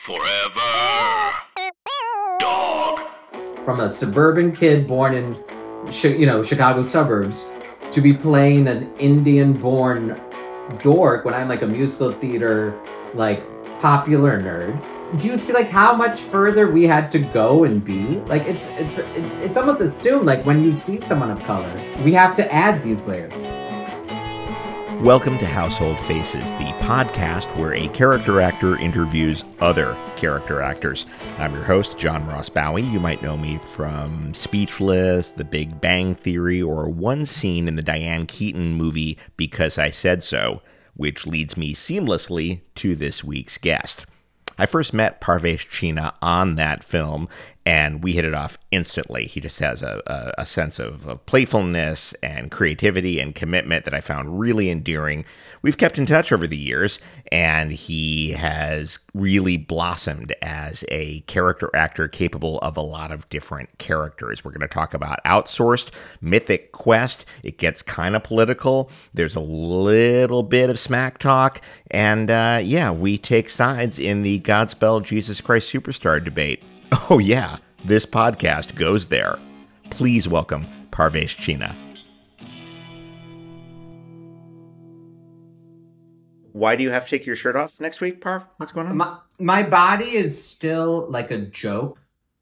Forever. Dog. From a suburban kid born in, Chicago suburbs, to be playing an Indian-born dork when I'm like a musical theater, like, popular nerd. Do you see like how much further we had to go and be? Like it's almost assumed like when you see someone of color, we have to add these layers. Welcome to Household Faces, the podcast where a character actor interviews other character actors. I'm your host, John Ross Bowie. You might know me from Speechless, The Big Bang Theory, or one scene in the Diane Keaton movie Because I Said So, which leads me seamlessly to this week's guest. I first met Parvesh Cheena on that film, and we hit it off instantly. He just has a sense of playfulness and creativity and commitment that I found really endearing. We've kept in touch over the years, and he has really blossomed as a character actor capable of a lot of different characters. We're going to talk about Outsourced, Mythic Quest. It gets kind of political. There's a little bit of smack talk, and we take sides in the Godspell Jesus Christ Superstar debate. Oh yeah, this podcast goes there. Please welcome Parvesh Cheena. Why do you have to take your shirt off next week, Parv? What's going on? My body is still like a joke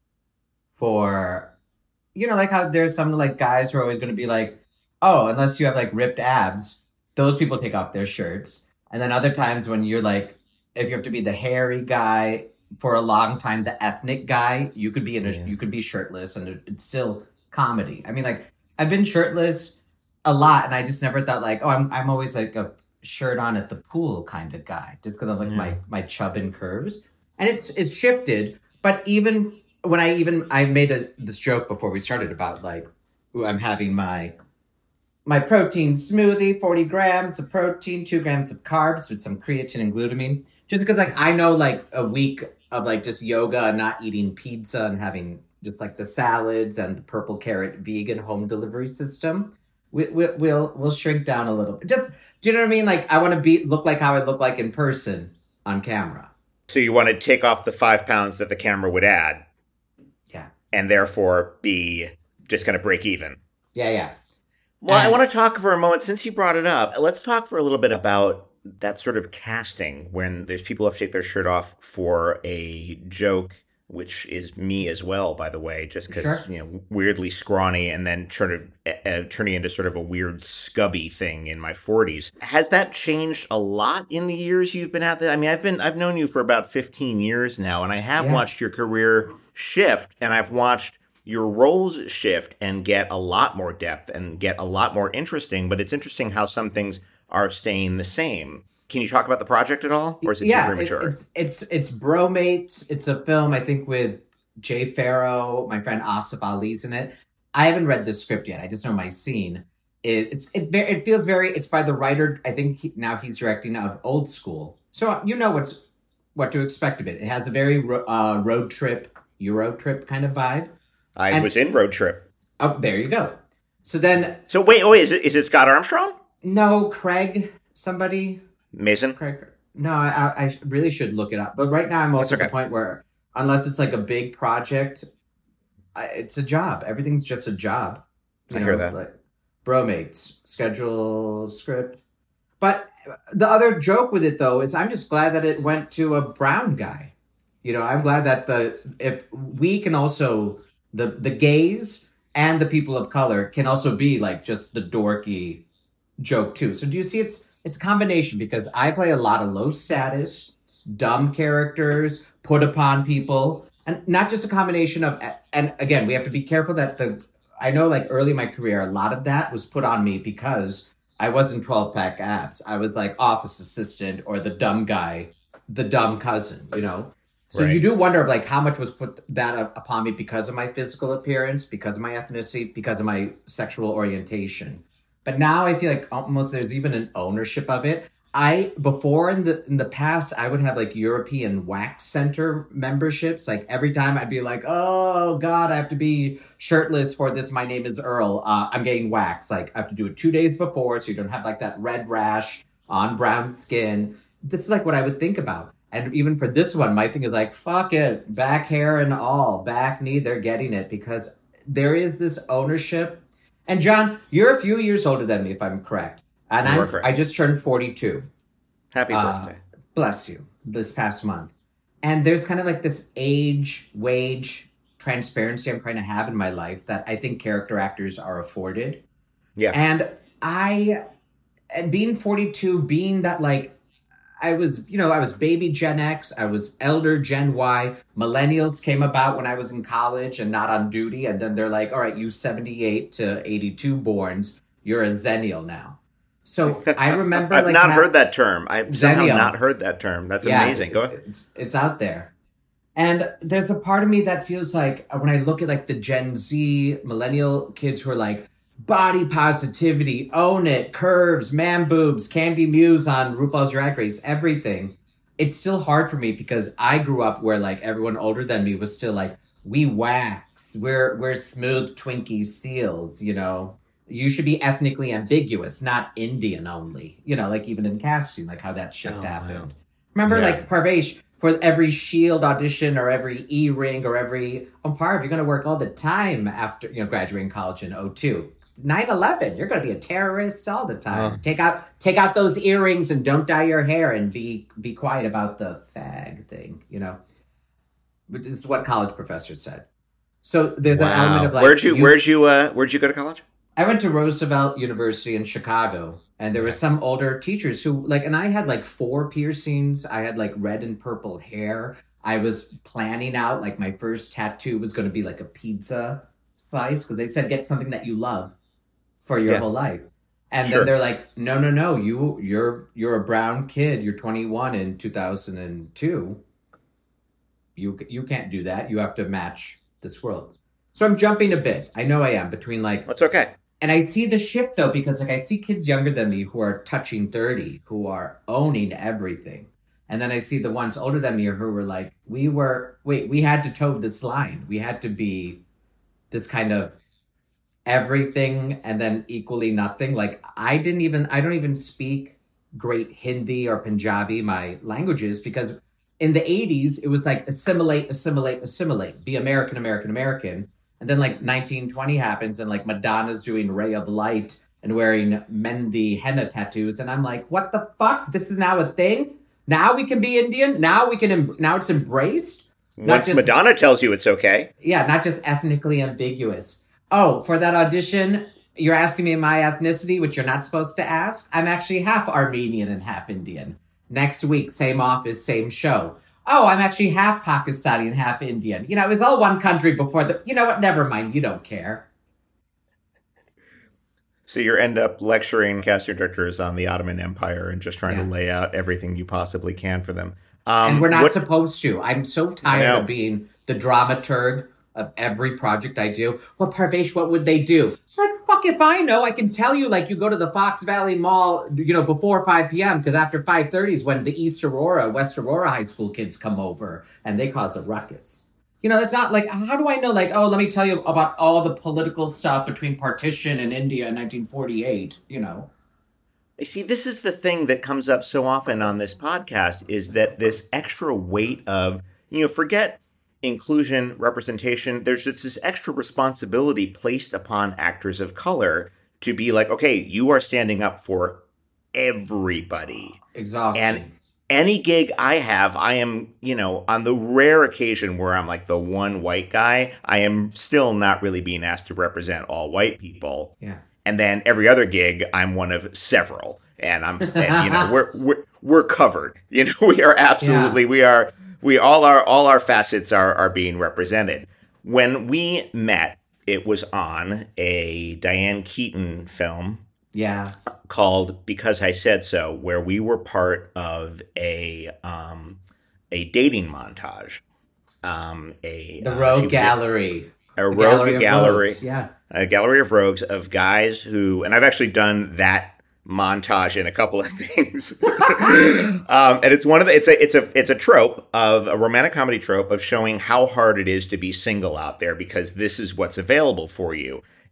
for, like how there's some like guys who are always going to be like, oh, unless you have like ripped abs, those people take off their shirts. And then other times when you're like, if you have to be the hairy guy for a long time, the ethnic guy, you could be you could be shirtless and it's still comedy. I mean, like I've been shirtless a lot and I just never thought like, oh, I'm always like a shirt on at the pool kind of guy just because of like my chub and curves. And it's shifted. But even when I made this joke before we started about like, ooh, I'm having my protein smoothie, 40 grams of protein, 2 grams of carbs with some creatine and glutamine. Just because like I know like a week of like just yoga and not eating pizza and having just like the salads and the purple carrot vegan home delivery system, we'll shrink down a little bit. Just, do you know what I mean? Like I want to look like how I look like in person on camera. So you want to take off the 5 pounds that the camera would add. Yeah. And therefore be just going to break even. Yeah. Well, I want to talk for a moment, since you brought it up, let's talk for a little bit about that sort of casting when there's people who have to take their shirt off for a joke, which is me as well, by the way, just because, weirdly scrawny and then turning into sort of a weird scubby thing in my 40s. Has that changed a lot in the years you've been at this? I mean, I've known you for about 15 years now, and I have watched your career shift, and I've watched your roles shift and get a lot more depth and get a lot more interesting, but it's interesting how some things are staying the same. Can you talk about the project at all? Or is it too premature? It's Bromates. It's a film, I think, with Jay Farrow. My friend Asif Ali's in it. I haven't read the script yet. I just know my scene. It feels very, it's by the writer, I think now he's directing, of Old School. So you know what to expect of it. It has a very road trip, Euro trip kind of vibe. I was in Road Trip. Oh, there you go. So wait, is it Scott Armstrong? No, Craig, somebody. Mason? Craig. No, I really should look it up. But right now I'm also at the point where, unless it's like a big project, it's a job. Everything's just a job. I hear that. Like Bromates, schedule, script. But the other joke with it, though, is I'm just glad that it went to a brown guy. I'm glad that if we can also, the gays and the people of color can also be like just the dorky joke too. So do you see it's a combination, because I play a lot of low status, dumb characters, put upon people, and not just a combination of, and again, we have to be careful that I know like early in my career, a lot of that was put on me because I wasn't 12-pack abs. I was like office assistant or the dumb guy, the dumb cousin, So right. You do wonder of like how much was put that upon me because of my physical appearance, because of my ethnicity, because of my sexual orientation. But now I feel like almost there's even an ownership of it. Before in the past, I would have like European wax center memberships. Like every time I'd be like, oh God, I have to be shirtless for this. My name is Earl. I'm getting waxed. Like I have to do it 2 days before, so you don't have like that red rash on brown skin. This is like what I would think about. And even for this one, my thing is like, fuck it, back hair and all, back knee, they're getting it because there is this ownership. And John, you're a few years older than me, if I'm correct. And I just turned 42. Happy birthday. Bless you, this past month. And there's kind of like this age-wage transparency I'm trying to have in my life that I think character actors are afforded. Yeah. And being 42, being that like, I was baby Gen X, I was elder Gen Y, millennials came about when I was in college and not on duty. And then they're like, all right, you 78 to 82 borns, you're a Zennial now. So I remember I've not heard that term. I've somehow not heard that term. That's amazing. Go ahead. It's out there. And there's a part of me that feels like when I look at like the Gen Z millennial kids who are like, body positivity, own it, curves, man boobs, Candy Muse on RuPaul's Drag Race, everything. It's still hard for me because I grew up where like everyone older than me was still like, we wax, we're smooth Twinkie seals, you know. You should be ethnically ambiguous, not Indian only. You know, like even in casting, like how that shit happened. Wow. Remember, like Parvesh, for every Shield audition or every E-ring or every Parv, you're going to work all the time after graduating college in 2002. 9/11, you're going to be a terrorist all the time. Take out those earrings and don't dye your hair and be quiet about the fag thing, you know. This is what college professors said. So there's an element of like, where'd you go to college? I went to Roosevelt University in Chicago, and there were some older teachers who like, and I had like 4 piercings. I had like red and purple hair. I was planning out like my first tattoo was going to be like a pizza slice because they said get something that you love for your whole life. And then they're like, no, you're a brown kid. You're 21 in 2002. You can't do that. You have to match this world. So I'm jumping a bit. I know I am between like... That's okay. And I see the shift though, because like I see kids younger than me who are touching 30, who are owning everything. And then I see the ones older than me who were like, we had to toe this line. We had to be this kind of everything and then equally nothing. Like I don't even speak great Hindi or Punjabi, my languages, because in the 80s, it was like assimilate, be American. And then like 1920 happens and like Madonna's doing Ray of Light and wearing Mehndi henna tattoos. And I'm like, what the fuck? This is now a thing? Now we can be Indian? Now it's embraced? Once Madonna tells you it's okay. Yeah, not just ethnically ambiguous. Oh, for that audition, you're asking me my ethnicity, which you're not supposed to ask? I'm actually half Armenian and half Indian. Next week, same office, same show. Oh, I'm actually half Pakistani and half Indian. You know, it was all one country before the... You know what? Never mind. You don't care. So you end up lecturing casting directors on the Ottoman Empire and just trying to lay out everything you possibly can for them. And we're not supposed to. I'm so tired of being the dramaturg of every project I do. Well, Parvesh, what would they do? Like, fuck if I know. I can tell you, like, you go to the Fox Valley Mall, before 5 p.m., because after 5:30 is when the West Aurora High School kids come over, and they cause a ruckus. It's not like, how do I know, like, oh, let me tell you about all the political stuff between partition and India in 1948, See, this is the thing that comes up so often on this podcast, is that this extra weight of, forget inclusion, representation, there's just this extra responsibility placed upon actors of color to be like, okay, you are standing up for everybody. Exhausting. And any gig I have, I am, on the rare occasion where I'm like the one white guy, I am still not really being asked to represent all white people. Yeah. And then every other gig, I'm one of several. And we're covered. We are absolutely, all our facets are being represented. When we met, it was on a Diane Keaton film. Yeah. Called Because I Said So, where we were part of a dating montage. The Rogue Gallery. A Rogue Gallery. Yeah. A gallery of rogues of guys who, and I've actually done that montage in a couple of things. And it's it's a trope of a romantic comedy trope of showing how hard it is to be single out there because this is what's available for you.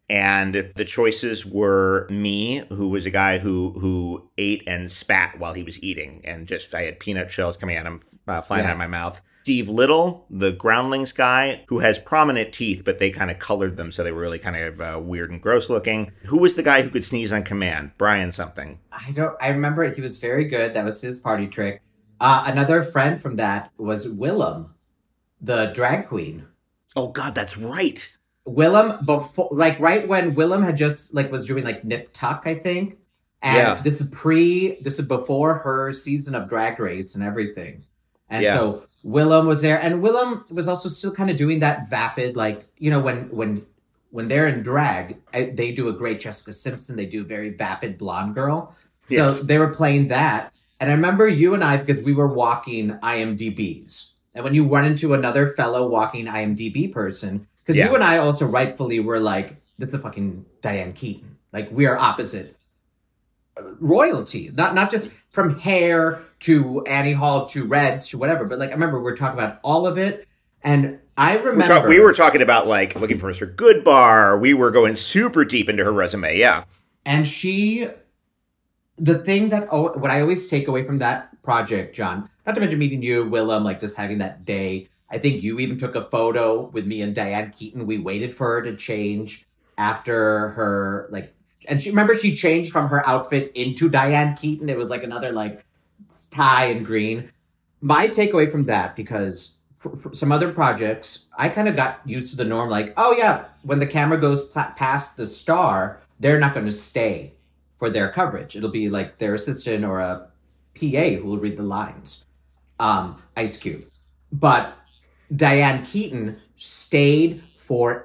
And the choices were me, who was a guy who ate and spat while he was eating, and just I had peanut shells coming at him, flying out of my mouth. Steve Little, the Groundlings guy, who has prominent teeth, but they kind of colored them so they were really kind of weird and gross looking. Who was the guy who could sneeze on command? Brian something. I remember he was very good. That was his party trick. Another friend from that was Willem, the drag queen. Oh God, that's right. Willem, before, like, right when Willem had just, like, was doing, like, Nip Tuck, I think. And this is before her season of Drag Race and everything. And so Willem was there. And Willem was also still kind of doing that vapid, like, you know, when they're in drag, they do a great Jessica Simpson. They do a very vapid blonde girl. So they were playing that. And I remember you and I, because we were walking IMDb's. And when you run into another fellow walking IMDb person... Because you and I also rightfully were like, this is the fucking Diane Keaton. Like, we are opposite royalty. Not just from hair to Annie Hall to Reds to whatever. But, like, I remember we were talking about all of it. And I remember... We were talking about, like, looking for Mr. Goodbar. We were going super deep into her resume, And the thing that... what I always take away from that project, John, not to mention meeting you, Willem, like, just having that day... I think you even took a photo with me and Diane Keaton. We waited for her to change after her, like, and she changed from her outfit into Diane Keaton. It was like another, like, tie and green. My takeaway from that, because for some other projects, I kind of got used to the norm, like, oh yeah, when the camera goes past the star, they're not going to stay for their coverage. It'll be like their assistant or a PA who will read the lines. Ice Cube. But Diane Keaton stayed for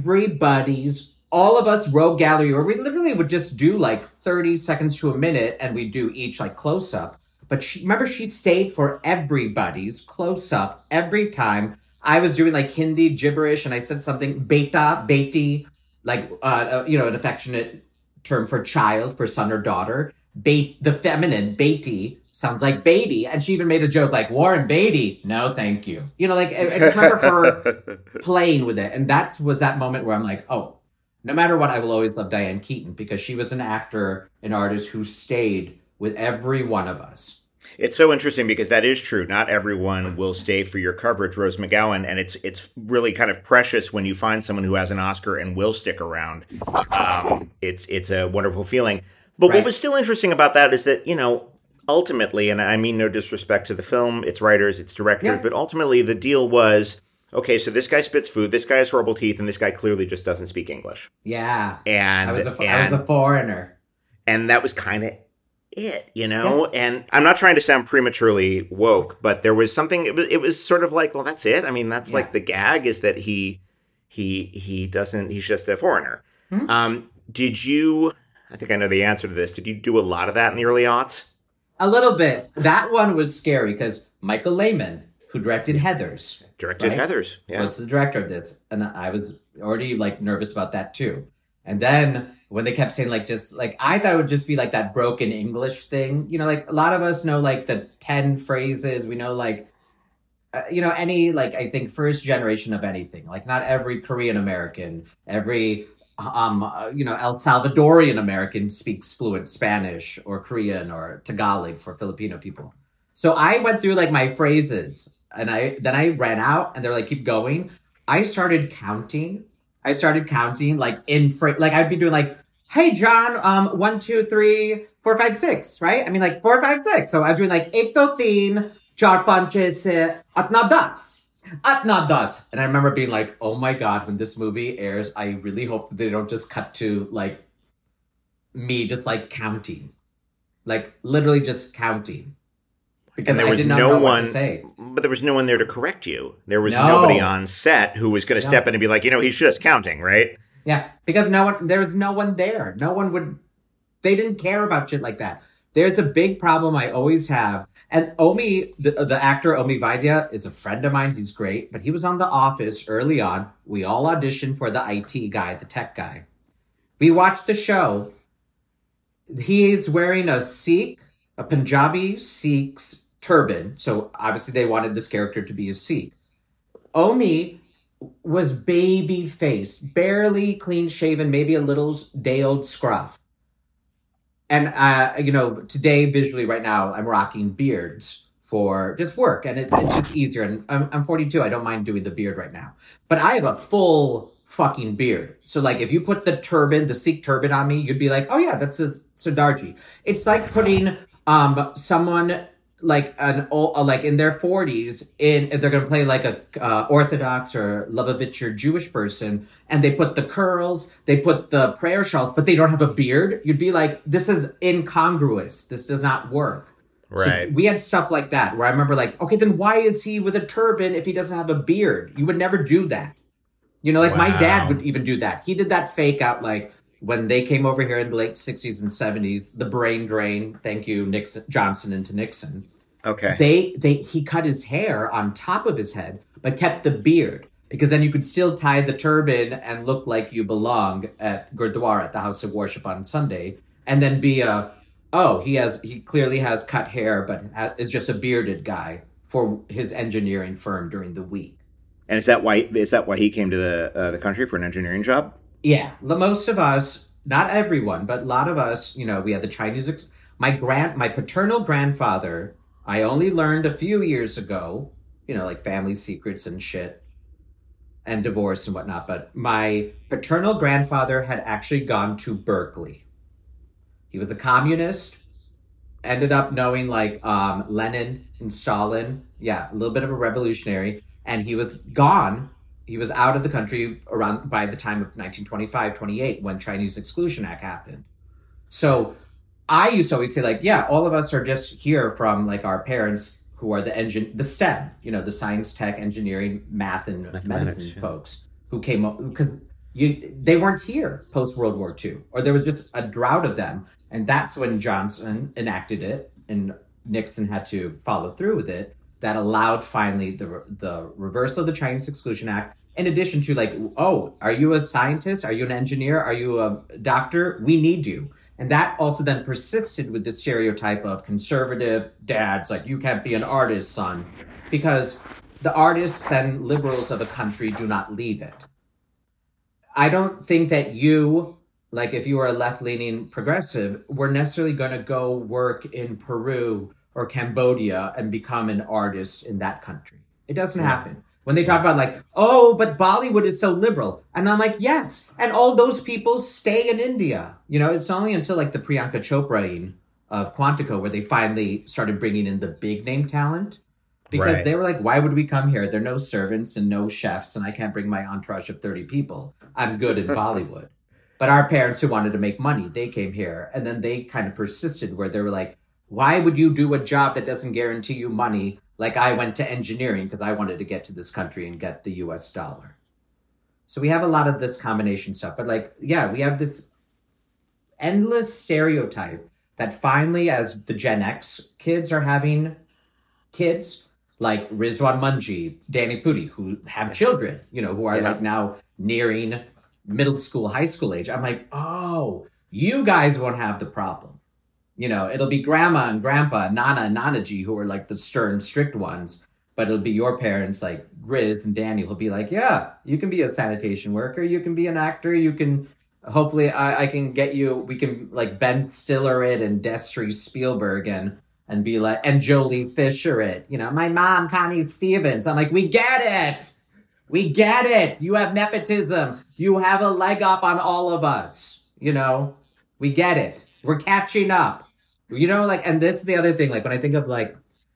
all of us Rogue Gallery, where we literally would just do like 30 seconds to a minute and we'd do each like close up. But she stayed for everybody's close up every time. I was doing like Hindi gibberish and I said something, beta, beti, like, an affectionate term for child, for son or daughter. The feminine, Beatty, sounds like Beatty. And she even made a joke like, Warren Beatty. No, thank you. You know, like, I just remember her playing with it. And that was that moment where I'm like, oh, no matter what, I will always love Diane Keaton because she was an actor, an artist who stayed with every one of us. It's so interesting because that is true. Not everyone will stay for your coverage, Rose McGowan, and it's really kind of precious when you find someone who has an Oscar and will stick around. It's a wonderful feeling. But What was still interesting about that is that, ultimately, and I mean no disrespect to the film, its writers, its directors, but ultimately the deal was, okay, so this guy spits food, this guy has horrible teeth, and this guy clearly just doesn't speak English. Yeah. And I was a foreigner. And that was kind of it, And I'm not trying to sound prematurely woke, but there was something, it was sort of like, well, that's it. I mean, that's like the gag is that he's just a foreigner. Mm-hmm. Did you... I think I know the answer to this. Did you do a lot of that in the early aughts? A little bit. That one was scary because Michael Lehman, who directed Heathers. Heathers, yeah. Was the director of this. And I was already, like, nervous about that, too. And then when they kept saying, like, just, like, I thought it would just be, like, that broken English thing. Like, a lot of us know, like, the 10 phrases. We know, like, any, like, I think first generation of anything. Like, not every Korean American, every... El Salvadorian American speaks fluent Spanish or Korean or Tagalog for Filipino people. So I went through like my phrases and then I ran out and they're like, keep going. I started counting like like I'd be doing like, hey, John, 1, 2, 3, 4, 5, 6, right? I mean like 4, 5, 6. So I'm doing like 1, 2, 3, 4, 5, 6, at na das. At not thus. And I remember being like, oh my God, when this movie airs, I really hope that they don't just cut to like me just like counting. Like literally just counting. Because I did not know what to say. But there was no one there to correct you. There was nobody on set who was going to step in and be like, he's just counting, right? Yeah. Because there was no one there. They didn't care about shit like that. There's a big problem I always have. And Omi, the actor Omi Vaidya, is a friend of mine. He's great. But he was on The Office early on. We all auditioned for the IT guy, the tech guy. We watched the show. He's wearing a Punjabi Sikh's turban. So obviously they wanted this character to be a Sikh. Omi was baby faced, barely clean shaven, maybe a little day-old scruff. And, today, visually right now, I'm rocking beards for just work. And it's just easier. And I'm 42. I don't mind doing the beard right now. But I have a full fucking beard. So, like, if you put the turban, the Sikh turban on me, you'd be like, oh, yeah, that's a Sardarji. It's like putting someone like like in their 40s if they're going to play like a Orthodox or Lubavitcher Jewish person, and they put the curls, they put the prayer shawls, but they don't have a beard. You'd be like, this is incongruous. This does not work. Right. So we had stuff like that where I remember like, okay, then why is he with a turban if he doesn't have a beard? You would never do that. My dad would even do that. He did that fake out like when they came over here in the late 60s and 70s, the brain drain, thank you, Johnson into Nixon. Okay. He cut his hair on top of his head, but kept the beard, because then you could still tie the turban and look like you belong at Gurdwara, at the house of worship on Sunday, and then be he clearly has cut hair, but is just a bearded guy for his engineering firm during the week. And is that why he came to the country for an engineering job? Yeah, most of us, not everyone, but a lot of us, we had the Chinese. My paternal grandfather, I only learned a few years ago, like family secrets and shit and divorce and whatnot. But my paternal grandfather had actually gone to Berkeley. He was a communist, ended up knowing like Lenin and Stalin. Yeah, a little bit of a revolutionary. And he was gone. He was out of the country around by the time of 1925, 28, when Chinese Exclusion Act happened. So I used to always say, like, yeah, all of us are just here from, like, our parents who are the STEM, the science, tech, engineering, math, and medicine folks who came up because they weren't here post-World War II, or there was just a drought of them. And that's when Johnson enacted it, and Nixon had to follow through with it. That allowed finally the reversal of the Chinese Exclusion Act, in addition to, like, oh, are you a scientist? Are you an engineer? Are you a doctor? We need you. And that also then persisted with the stereotype of conservative dads, like, you can't be an artist, son, because the artists and liberals of a country do not leave it. I don't think that you, like, if you were a left-leaning progressive, were necessarily going to go work in Peru or Cambodia and become an artist in that country. It doesn't happen. When they talk about like, oh, but Bollywood is so liberal. And I'm like, yes. And all those people stay in India. It's only until like the Priyanka Chopra of Quantico where they finally started bringing in the big name talent. Because they were like, why would we come here? There are no servants and no chefs, and I can't bring my entourage of 30 people. I'm good in Bollywood. But our parents who wanted to make money, they came here. And then they kind of persisted where they were like, why would you do a job that doesn't guarantee you money? Like I went to engineering because I wanted to get to this country and get the US dollar. So we have a lot of this combination stuff. But like, yeah, we have this endless stereotype that finally, as the Gen X kids are having kids, like Rizwan Munji, Danny Pudi, who have children, who are like now nearing middle school, high school age. I'm like, oh, you guys won't have the problem. It'll be grandma and grandpa, Nana and Nanaji, who are like the stern, strict ones. But it'll be your parents, like Riz and Danny, who'll be like, yeah, you can be a sanitation worker. You can be an actor. You can, hopefully I can get you, we can like Ben Stiller it and Destry Spielberg and be like, and Jolie Fisher it. My mom, Connie Stevens. I'm like, we get it. We get it. You have nepotism. You have a leg up on all of us. We get it. We're catching up. And this is the other thing, like when I think of like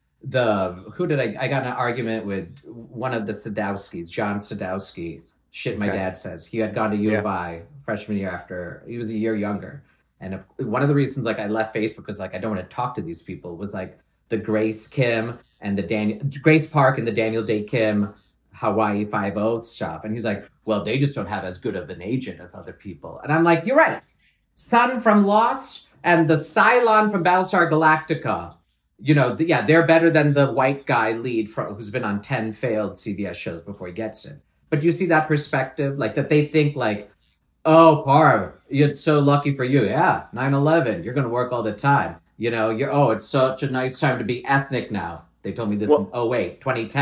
I got in an argument with one of the Sadowskis, John Sadowski. My dad says. He had gone to U of I freshman year after, he was a year younger. And one of the reasons like I left Facebook was like, I don't want to talk to these people, was like the Grace Park and the Daniel Day Kim Hawaii Five-0 stuff. And he's like, well, they just don't have as good of an agent as other people. And I'm like, you're right. Sun from Lost and the Cylon from Battlestar Galactica, they're better than the white guy lead who's been on 10 failed CBS shows before he gets it. But do you see that perspective? Like that they think like, oh, Parv, it's so lucky for you. Yeah, 9/11, you're going to work all the time. It's such a nice time to be ethnic now. They told me this in 2010.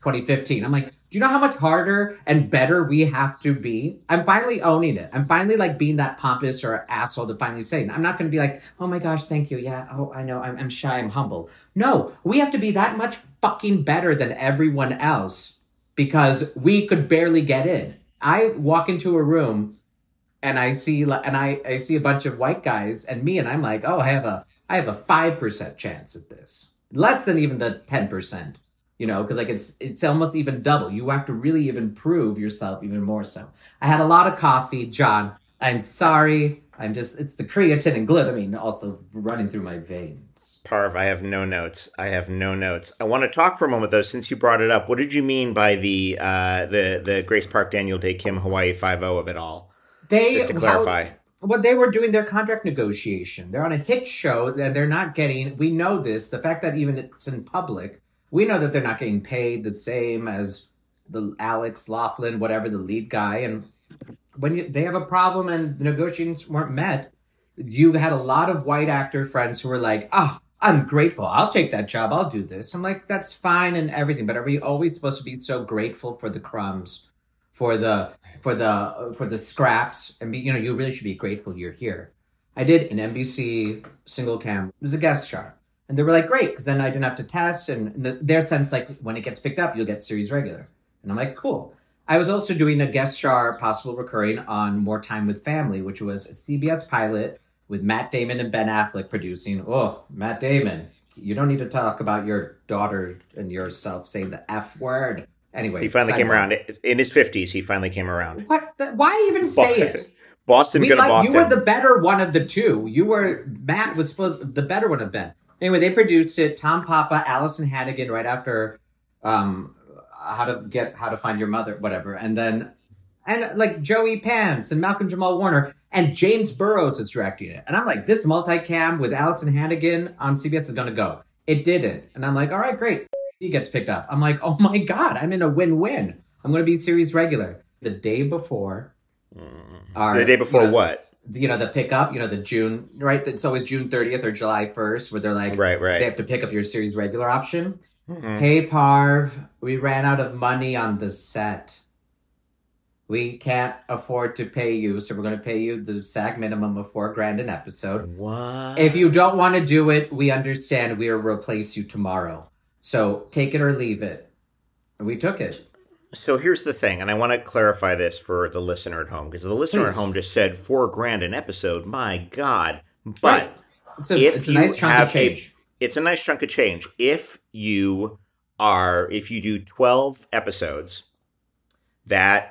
2015. I'm like, do you know how much harder and better we have to be? I'm finally owning it. I'm finally like being that pompous or asshole to finally say, I'm not going to be like, oh my gosh, thank you. Yeah. Oh, I know. I'm shy. I'm humble. No, we have to be that much fucking better than everyone else because we could barely get in. I walk into a room and I see a bunch of white guys and me, and I'm like, oh, I have a 5% chance at this. Less than even the 10%. You know, because like it's almost even double. You have to really even prove yourself even more so. I had a lot of coffee, John. I'm sorry. It's the creatine and glutamine also running through my veins. Parv, I have no notes. I want to talk for a moment though, since you brought it up. What did you mean by the Grace Park Daniel Day Kim Hawaii 5-0 of it all? Just to clarify. Well, they were doing their contract negotiation. They're on a hit show and they're not getting, we know this, the fact that even it's in public, we know that they're not getting paid the same as the Alex Laughlin, whatever, the lead guy. And when they have a problem and the negotiations weren't met, you had a lot of white actor friends who were like, I'm grateful. I'll take that job. I'll do this. I'm like, that's fine and everything. But are we always supposed to be so grateful for the crumbs, for the scraps? And be, you really should be grateful you're here. I did an NBC single cam. It was a guest star. And they were like, great, because then I didn't have to test. And their sense, like, when it gets picked up, you'll get series regular. And I'm like, cool. I was also doing a guest star, possible recurring, on More Time with Family, which was a CBS pilot with Matt Damon and Ben Affleck producing. Oh, Matt Damon, you don't need to talk about your daughter and yourself saying the F word. Anyway. He finally came around. In his 50s, he finally came around. What? Why even say it? Boston. You were the better one of the two. Matt was the better one of Ben. Anyway, they produced it. Tom Papa, Allison Hannigan, right after How to Find Your Mother, whatever. And like Joey Pants and Malcolm Jamal Warner and James Burrows is directing it. And I'm like, this multicam with Allison Hannigan on CBS is going to go. It didn't. And I'm like, all right, great. He gets picked up. I'm like, oh my God, I'm in a win-win. I'm going to be series regular. The day before. What? The pickup, the June, right? It's always June 30th or July 1st where they're like, right. They have to pick up your series regular option. Mm-hmm. Hey, Parv, we ran out of money on the set. We can't afford to pay you, so we're going to pay you the SAG minimum of $4,000 an episode. What? If you don't want to do it, we understand. We'll replace you tomorrow. So take it or leave it. And we took it. So here's the thing, and I want to clarify this for the listener at home, because the listener at home just said $4,000 an episode. My God. But right. It's a nice chunk of change. It's a nice chunk of change. If you do 12 episodes, that's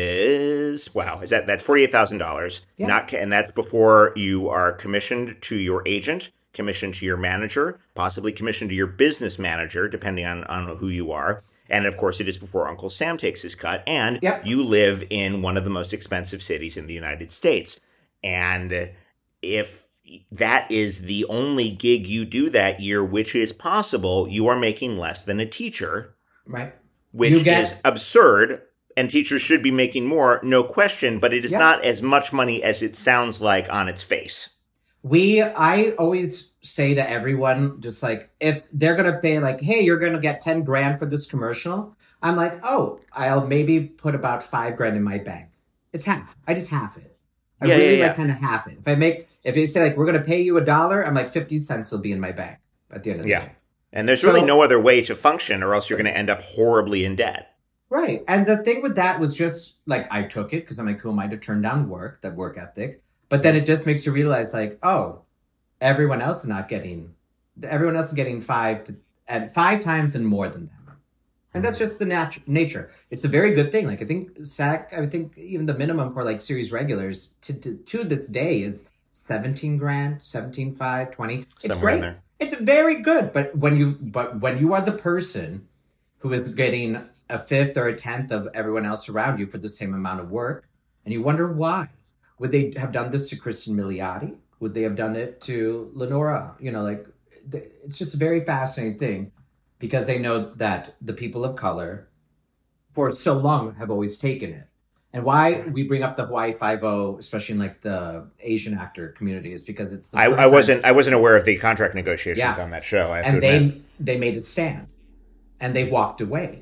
$48,000. Yeah. And that's before you are commissioned to your agent, commissioned to your manager, possibly commissioned to your business manager, depending on who you are. And of course, it is before Uncle Sam takes his cut. And you live in one of the most expensive cities in the United States. And if that is the only gig you do that year, which is possible, you are making less than a teacher. Right. Which is absurd. And teachers should be making more, no question. But it is not as much money as it sounds like on its face. I always say to everyone, just like, if they're going to pay like, hey, you're going to get $10,000 for this commercial. I'm like, oh, I'll maybe put about $5,000 in my bank. It's half. I just half it. I like kind of half it. If they say like, we're going to pay you $1, I'm like 50 cents will be in my bank at the end of the day. And there's really no other way to function or else you're going to end up horribly in debt. Right. And the thing with that was just like, I took it because I'm like, who am I to turn down that work ethic? But then it just makes you realize, like, oh, everyone else is getting 5 times and more than them. And that's just the nature. It's a very good thing. Like, I think even the minimum for like series regulars to this day is $17,000, $17,500, $20,000. It's great. It's very good. But when you are the person who is getting a fifth or a tenth of everyone else around you for the same amount of work, and you wonder why. Would they have done this to Kristen Milioti? Would they have done it to Lenora? It's just a very fascinating thing because they know that the people of color for so long have always taken it. And why we bring up the Hawaii 5-0, especially in like the Asian actor community, is because it's the I wasn't aware of the contract negotiations on that show. I have to admit. They made it stand. And they walked away.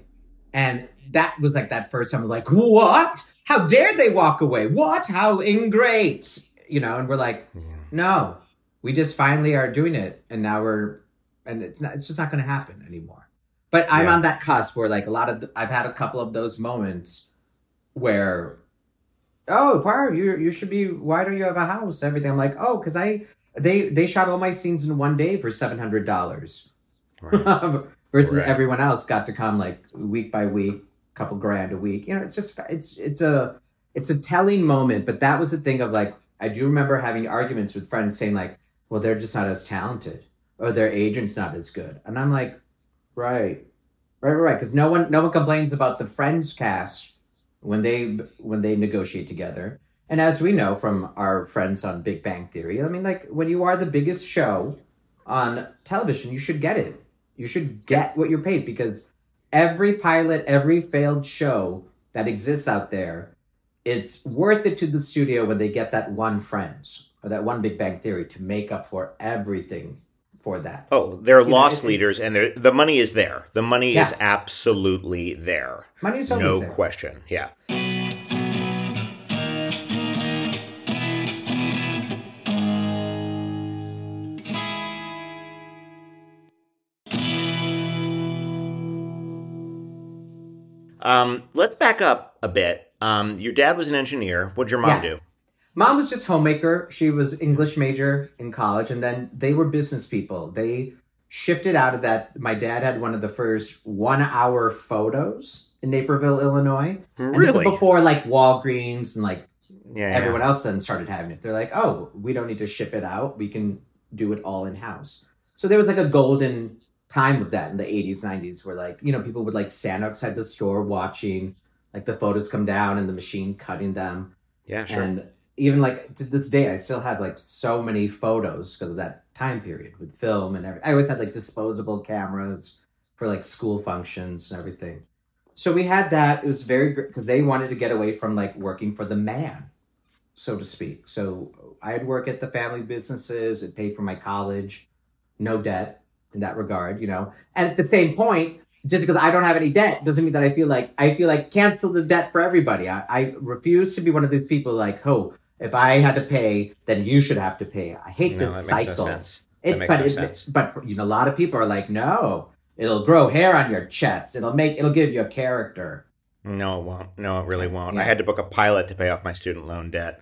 And that was like that first time we're like, what? How dare they walk away? What? How ingrate? You know, and we're like, no, we just finally are doing it. And now it's just not going to happen anymore. But I'm on that cusp where like I've had a couple of those moments where, oh, Parv, you should be, why don't you have a house? Everything. I'm like, oh, because they shot all my scenes in one day for $700. Right. Versus everyone else got to come like week by week, couple grand a week. You know, it's just it's a telling moment. But that was the thing of like, I do remember having arguments with friends saying like, well, they're just not as talented or their agent's not as good. And I'm like, right. Because no one complains about the Friends cast when they negotiate together. And as we know from our friends on Big Bang Theory, I mean, like when you are the biggest show on television, you should get it. You should get what you're paid, because every pilot, every failed show that exists out there, it's worth it to the studio when they get that one Friends or that one Big Bang Theory to make up for everything for that. Oh, they're loss leaders, and the money is there. The money is absolutely there. Money's always there. No question. Yeah. Let's back up a bit. Your dad was an engineer. What'd your mom do? Mom was just homemaker. She was English major in college, and then they were business people. They shifted out of that. My dad had one of the first 1-hour photos in Naperville, Illinois. Really? And this is before like Walgreens and like everyone else then started having it. They're like, oh, we don't need to ship it out. We can do it all in-house. So there was like a golden time of that in the 80s, 90s, where like, you know, people would like stand outside the store watching like the photos come down and the machine cutting them. Yeah, sure. And even like to this day, I still have like so many photos because of that time period with film and everything. I always had like disposable cameras for like school functions and everything. So we had that. It was very great because they wanted to get away from like working for the man, so to speak. So I'd work at the family businesses. It paid for my college, no debt in that regard, you know. And at the same point, just because I don't have any debt doesn't mean that I feel like cancel the debt for everybody. I refuse to be one of these people like, oh, if I had to pay, then you should have to pay. I hate this cycle. That makes no sense. But you know, a lot of people are like, no, it'll grow hair on your chest. It'll give you a character. No, it won't. No, it really won't. Yeah. I had to book a pilot to pay off my student loan debt.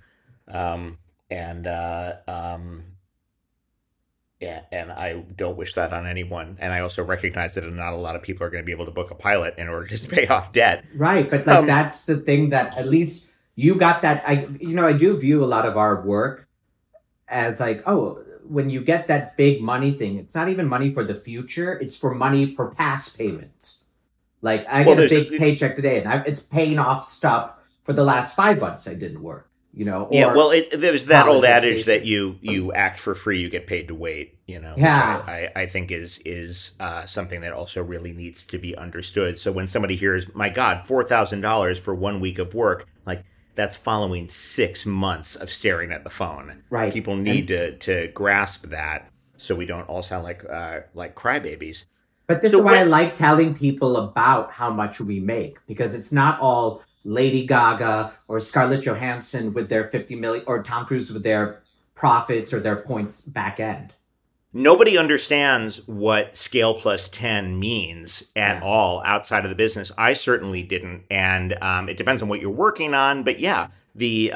Yeah, and I don't wish that on anyone. And I also recognize that not a lot of people are going to be able to book a pilot in order to pay off debt. Right, but like that's the thing that at least you got that. I do view a lot of our work as like, oh, when you get that big money thing, it's not even money for the future. It's for money for past payments. Like I get a big paycheck today, and it's paying off stuff for the last 5 months I didn't work. You know, or yeah. Well, there's that old adage that you act for free, you get paid to wait. You know, yeah. Which I think is something that also really needs to be understood. So when somebody hears, my God, $4,000 for 1 week of work, like that's following 6 months of staring at the phone. Right. People need to grasp that, so we don't all sound like crybabies. But this is why I like telling people about how much we make, because it's not all Lady Gaga or Scarlett Johansson with their 50 million or Tom Cruise with their profits or their points back end. Nobody understands what scale plus 10 means at all outside of the business. I certainly didn't. And it depends on what you're working on. But yeah, the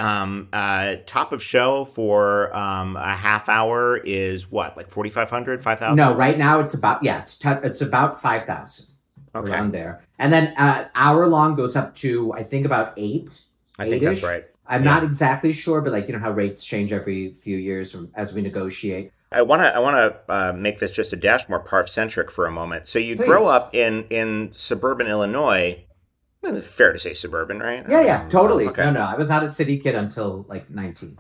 top of show for a half hour is what, like 4,500, 5,000? No, right now it's about, it's about 5,000. Okay. Around there. And then hour long goes up to, I think, about 8. I think that's right. I'm not exactly sure, but like, you know how rates change every few years as we negotiate. I want to make this just a dash more Parv-centric for a moment. So you grow up in suburban Illinois. Fair to say suburban, right? Yeah, totally. Okay. No, I was not a city kid until like 19.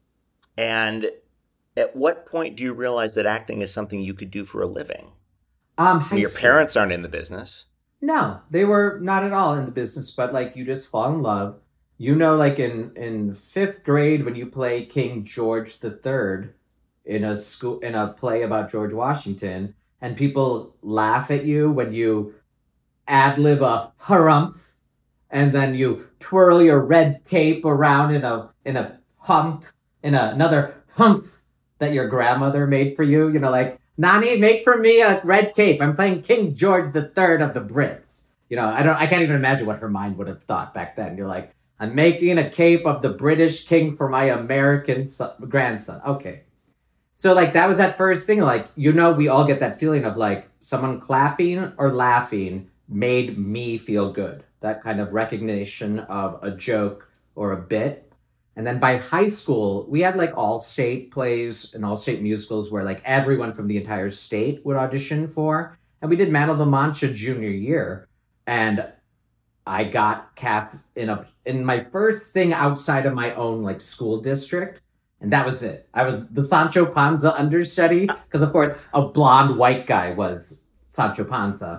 And at what point do you realize that acting is something you could do for a living? Your parents aren't in the business. No, they were not at all in the business, but like you just fall in love. You know, like in 5th grade when you play King George III in a play about George Washington, and people laugh at you when you ad-lib a harumph, and then you twirl your red cape around in a hump, in another hump that your grandmother made for you. You know, like, Nani, make for me a red cape. I'm playing King George III of the Brits. You know, I can't even imagine what her mind would have thought back then. You're like, I'm making a cape of the British king for my American grandson. Okay. So, like, that was that first thing. Like, you know, we all get that feeling of, like, someone clapping or laughing made me feel good. That kind of recognition of a joke or a bit. And then by high school, we had, like, all-state plays and all-state musicals where, like, everyone from the entire state would audition for. And we did Man of La Mancha junior year. And I got cast in my first thing outside of my own, like, school district. And that was it. I was the Sancho Panza understudy. Because, of course, a blonde white guy was Sancho Panza.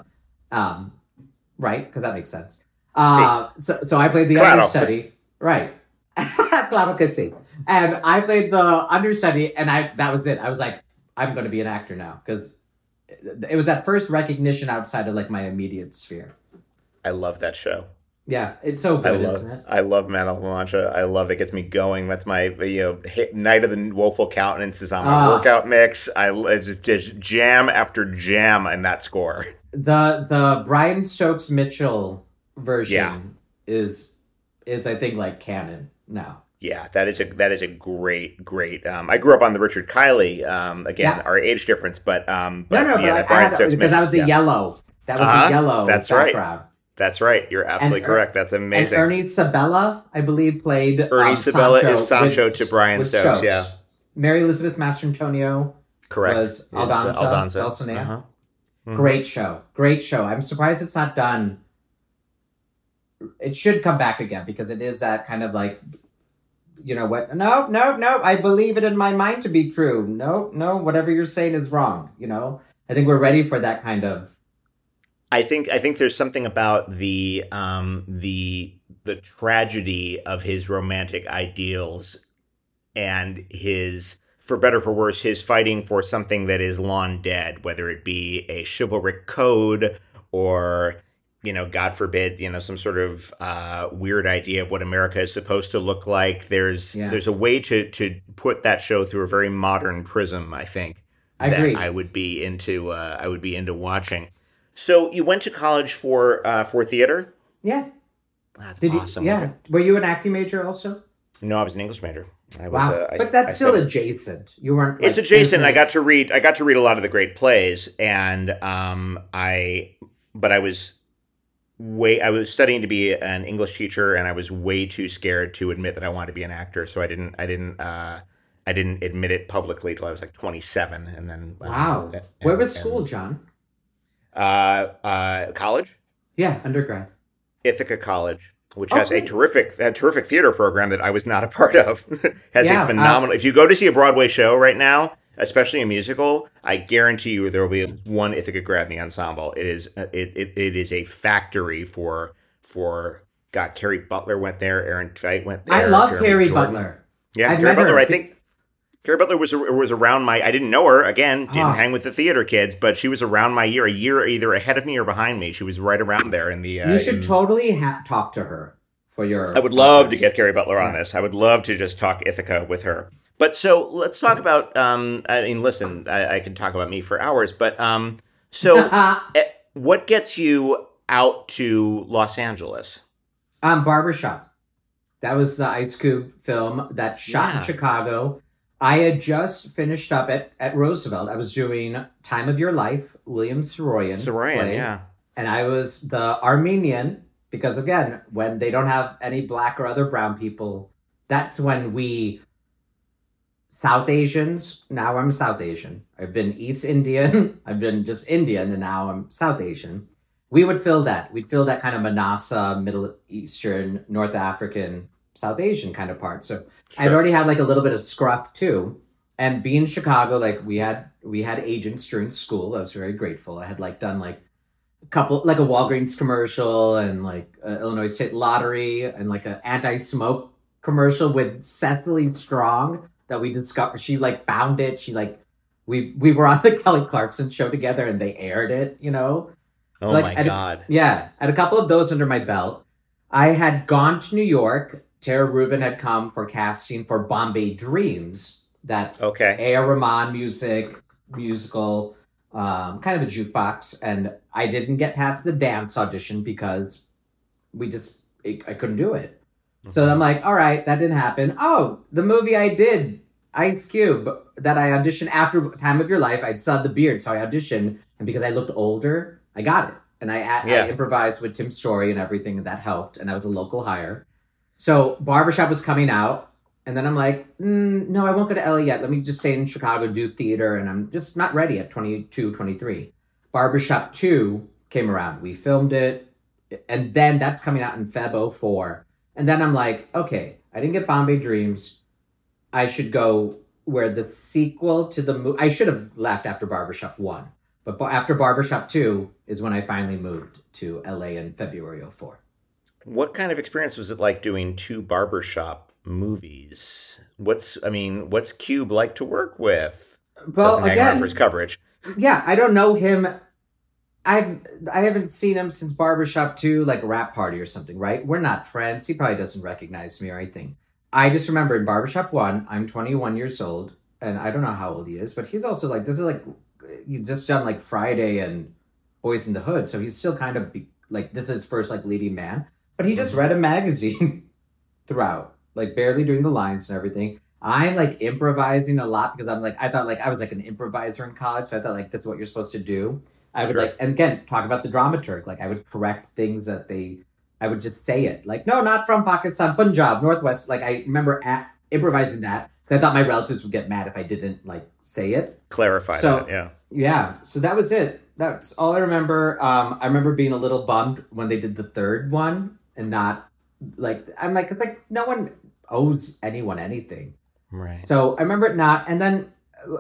Right? Because that makes sense. So I played the understudy. Right. Claro que sí. And I played the understudy, and that was it. I was like, I'm going to be an actor now. Because it was that first recognition outside of, like, my immediate sphere. I love that show. Yeah, it's so good, isn't it? I love Man of La Mancha. I love it. It gets me going. That's my Night of the Woeful Countenance is on my workout mix. It's just jam after jam in that score. The Brian Stokes Mitchell version is I think, like, canon now. Yeah, that is a great. I grew up on the Richard Kiley. Again, our age difference, but no, Brian Stokes because that was the yellow. That was the yellow. That's background. Right. That's right. You're absolutely correct. That's amazing. And Ernie Sabella, I believe, played Ernie Sabella is Sancho to Brian Stokes. Yeah. Mary Elizabeth Mastrantonio was Aldonza. Dulcinea. Uh-huh. Mm-hmm. Great show. I'm surprised it's not done. It should come back again because it is that kind of, like, you know what? No. I believe it in my mind to be true. No. Whatever you're saying is wrong. You know. I think we're ready for that kind of. I think there's something about the tragedy of his romantic ideals and his, for better for worse, his fighting for something that is long dead, whether it be a chivalric code or, you know, God forbid, you know, some sort of weird idea of what America is supposed to look like. There's a way to put that show through a very modern prism, I think. I agree. I would be into watching. So you went to college for theater? Yeah. That's awesome. Were you an acting major also? No, I was an English major. But that's still adjacent. You weren't. It's adjacent. Business. I got to read a lot of the great plays, and I was studying to be an English teacher, and I was way too scared to admit that I wanted to be an actor. So I didn't admit it publicly till I was like 27, and then. Wow. Where was school, John? College? Yeah, undergrad. Ithaca College, which has a terrific theater program that I was not a part of. Has a phenomenal. If you go to see a Broadway show right now, especially a musical, I guarantee you there will be one Ithaca grad in the ensemble. It is a factory for. God, Carrie Butler went there. Aaron Tveit went there. I love Carrie Butler. Yeah, Carrie Butler. I think. Carrie Butler was around my. I didn't know her. Again, didn't hang with the theater kids, but she was around my year. A year either ahead of me or behind me. She was right around there in the. You should totally talk to her for your. I would love to get Carrie Butler on this. I would love to just talk Ithaca with her. But so let's talk about. I mean, listen, I can talk about me for hours, but so what gets you out to Los Angeles? Barbershop. That was the Ice Cube film that shot in Chicago. I had just finished up at Roosevelt. I was doing Time of Your Life, William Saroyan. Yeah. And I was the Armenian, because again, when they don't have any black or other brown people, that's when we, South Asians, now I'm South Asian. I've been East Indian, I've been just Indian, and now I'm South Asian. We would fill that. We'd fill that kind of Manasa, Middle Eastern, North African, South Asian kind of part. So I'd already had like a little bit of scruff too. And being in Chicago, like we had agents during school. I was very grateful. I had like done like a couple, like a Walgreens commercial and like Illinois State Lottery and like an anti-smoke commercial with Cecily Strong that we discovered. She like found it. She like, we were on the Kelly Clarkson show together and they aired it, you know? Oh like, my God. I had a couple of those under my belt. I had gone to New York. Tara Rubin had come for casting for Bombay Dreams, that A.R. Rahman musical, kind of a jukebox. And I didn't get past the dance audition because I couldn't do it. Mm-hmm. So I'm like, all right, that didn't happen. Oh, the movie I did, Ice Cube, that I auditioned after Time of Your Life, I'd saw the beard, so I auditioned. And because I looked older, I got it. And I improvised with Tim Story and everything, and that helped. And I was a local hire. So Barbershop was coming out. And then I'm like, no, I won't go to LA yet. Let me just stay in Chicago, do theater. And I'm just not ready at 22, 23. Barbershop 2 came around. We filmed it. And then that's coming out in Feb 04. And then I'm like, okay, I didn't get Bombay Dreams. I should go where the sequel to the movie... I should have left after Barbershop 1. But after Barbershop 2 is when I finally moved to LA in February 04. What kind of experience was it like doing 2 Barbershop movies? What's Cube like to work with? Well, Doesn't hang around for his coverage. Yeah, I don't know him. I haven't seen him since Barbershop 2, like Rap Party or something, right? We're not friends. He probably doesn't recognize me or anything. I just remember in Barbershop 1, I'm 21 years old, and I don't know how old he is, but he's also like, this is like... You just done like Friday and Boys in the Hood, so he's still kind of like, this is his first like leading man. But he just read a magazine throughout, like barely doing the lines and everything. I'm like improvising a lot because I thought like I was like an improviser in college, so I thought like this is what you're supposed to do. I would and again talk about the dramaturg, like I would correct things I would just say it like, no, not from Pakistan, Punjab, Northwest. Like I remember improvising that. I thought my relatives would get mad if I didn't like say it. Clarify that, yeah. Yeah, so that was it. That's all I remember. I remember being a little bummed when they did the third one and not like, I'm like, it's like no one owes anyone anything. Right. So I remember it not. And then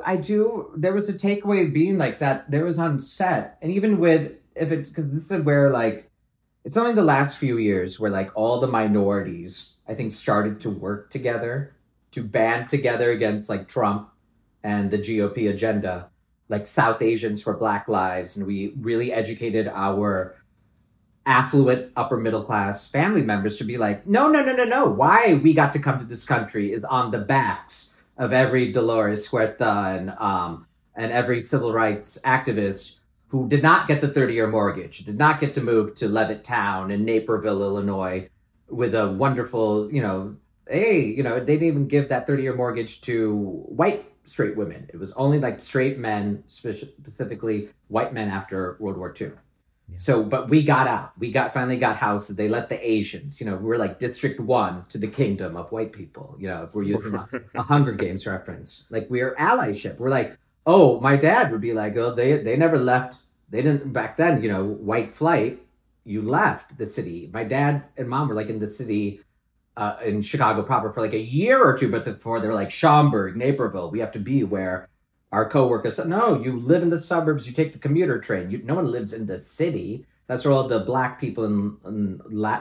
there was a takeaway being like that there was on set. And even because this is where like, it's only the last few years where like all the minorities, I think, started to work together, to band together against like Trump and the GOP agenda, like South Asians for Black Lives. And we really educated our affluent upper middle class family members to be like, no. Why we got to come to this country is on the backs of every Dolores Huerta and every civil rights activist who did not get the 30-year mortgage, did not get to move to Levittown in Naperville, Illinois, with a wonderful, they didn't even give that 30-year mortgage to white straight women. It was only like straight men, specifically white men after World War II. Yeah. So, but we got out. We finally got houses. They let the Asians, we're like District 1 to the kingdom of white people, if we're using a Hunger Games reference. Like we're allyship. We're like, oh, my dad would be like, oh, they never left. They didn't back then, white flight. You left the city. My dad and mom were like in the city in Chicago proper for like a year or two, but before they were like Schaumburg, Naperville. We have to be where our coworkers said, no, you live in the suburbs. You take the commuter train. No one lives in the city. That's where all the black people in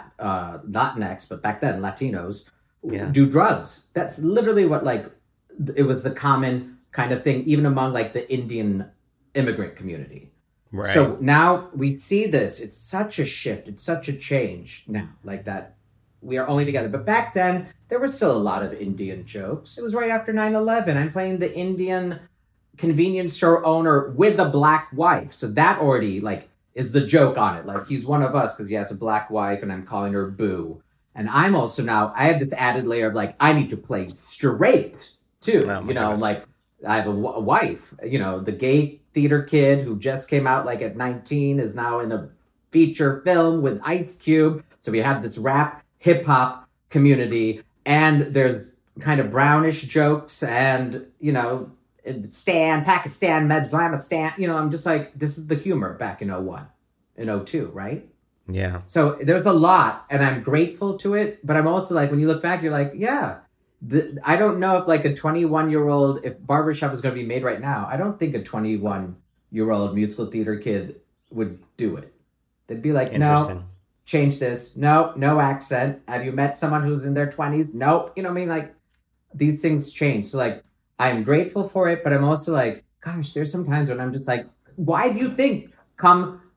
Latinx, but back then Latinos do drugs. That's literally what it was the common kind of thing, even among like the Indian immigrant community. Right. So now we see this. It's such a shift. It's such a change now, like that we are only together. But back then, there was still a lot of Indian jokes. It was right after 9/11. I'm playing the Indian convenience store owner with a black wife. So that already is the joke on it. Like he's one of us because he has a black wife and I'm calling her Boo. And I'm also now, I have this added layer of I need to play straight too. Goodness. I have a wife, the gay theater kid who just came out at 19 is now in a feature film with Ice Cube. So we have this rap hip hop community and there's kind of brownish jokes and, Pakistan, Medslamistan, I'm just like, this is the humor back in 01, in 02, right? Yeah. So there's a lot and I'm grateful to it, but I'm also when you look back, you're like, yeah. I don't know if a 21-year-old, if Barbershop was going to be made right now, I don't think a 21-year-old musical theater kid would do it. They'd be like, no, change this. No accent. Have you met someone who's in their 20s? Nope. You know what I mean? These things change. So I'm grateful for it, but I'm also gosh, there's some times when I'm just why do you think come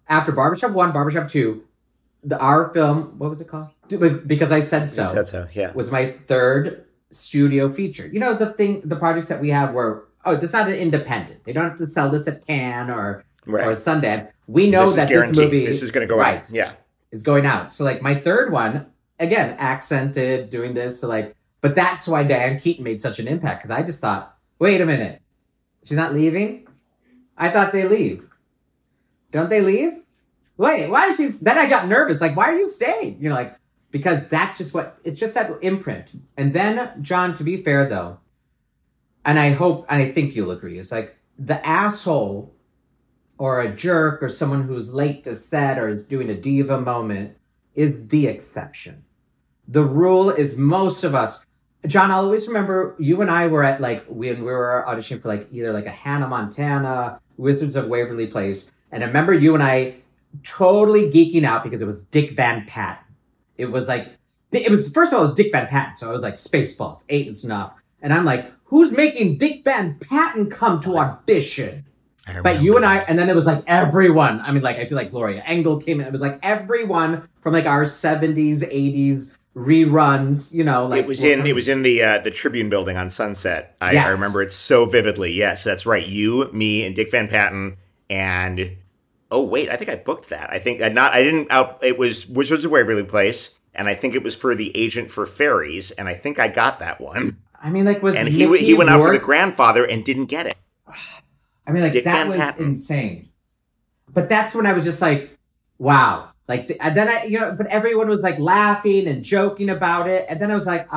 after Barbershop 1, Barbershop 2, our film, what was it called? Because I Said So. You said so, yeah. Was my third studio feature. You know, the projects that we have where, this is not an independent. They don't have to sell this at Cannes or Sundance. We know that this movie... This is going to go out. Yeah. Is going out. So, like, my third one, again, accented, doing this. So, like, but that's why Diane Keaton made such an impact. Because I just thought, wait a minute. She's not leaving? I thought they leave. Don't they leave? Wait, why is she... Then I got nervous. Like, why are you staying? You know, like, because that's just what... It's just that imprint. And then, John, to be fair, though, and I hope, and I think you'll agree, it's like the asshole or a jerk or someone who's late to set or is doing a diva moment is the exception. The rule is most of us... John, I'll always remember you and I were at, like, when we were auditioning for, like, either, like, a Hannah Montana, Wizards of Waverly Place. And I remember you and I totally geeking out because it was Dick Van Patten. It was, like... First of all, it was Dick Van Patten. So I was like, Spaceballs, 8 is enough. And I'm like, who's making Dick Van Patten come to audition? But you and I, and then it was like everyone. I mean, like, I feel like Gloria Engel came in. It was like everyone from like our 70s, 80s reruns, you know. Like it was in the Tribune building on Sunset. I remember it so vividly. Yes, that's right. You, me, and Dick Van Patten, and oh wait, I think I booked that. It was Wizards of Waverly Place, and I think it was for the Agent for Fairies, and I think I got that one. I mean, like, he went out for the Grandfather and didn't get it. I mean, like, Dick that Van was Patten. insane. But that's when I was just like, wow. Like, and then but everyone was like laughing and joking about it. And then I was like,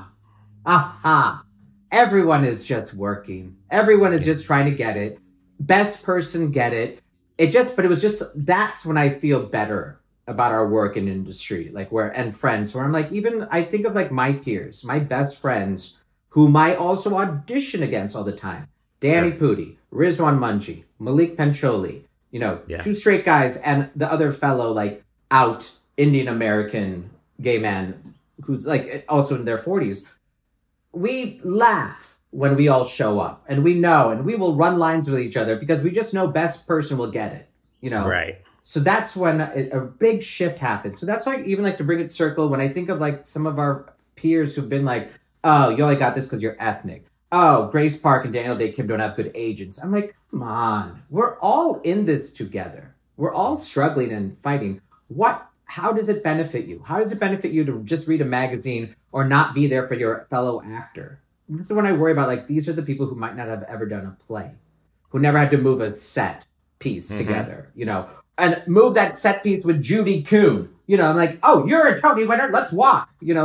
everyone is just working. Everyone is just trying to get it. Best person get it. That's when I feel better about our work in industry, like and friends, where I'm like, even I think of like my peers, my best friends, whom I also audition against all the time. Danny Pudi, Rizwan Munji, Malik Pancholi, two straight guys, and the other fellow, like, out Indian American gay man who's like also in their 40s. We laugh when we all show up, and we know, and we will run lines with each other because we just know best person will get it, Right. So that's when a big shift happens. So that's why, even like, to bring it circle, when I think of like some of our peers who've been like, oh, you only got this because you're ethnic. Oh, Grace Park and Daniel Day Kim don't have good agents. I'm like, come on. We're all in this together. We're all struggling and fighting. How does it benefit you? How does it benefit you to just read a magazine or not be there for your fellow actor? And this is when I worry about, like, these are the people who might not have ever done a play, who never had to move a set piece together, and move that set piece with Judy Kuhn. I'm like, oh, you're a Tony winner. Let's walk.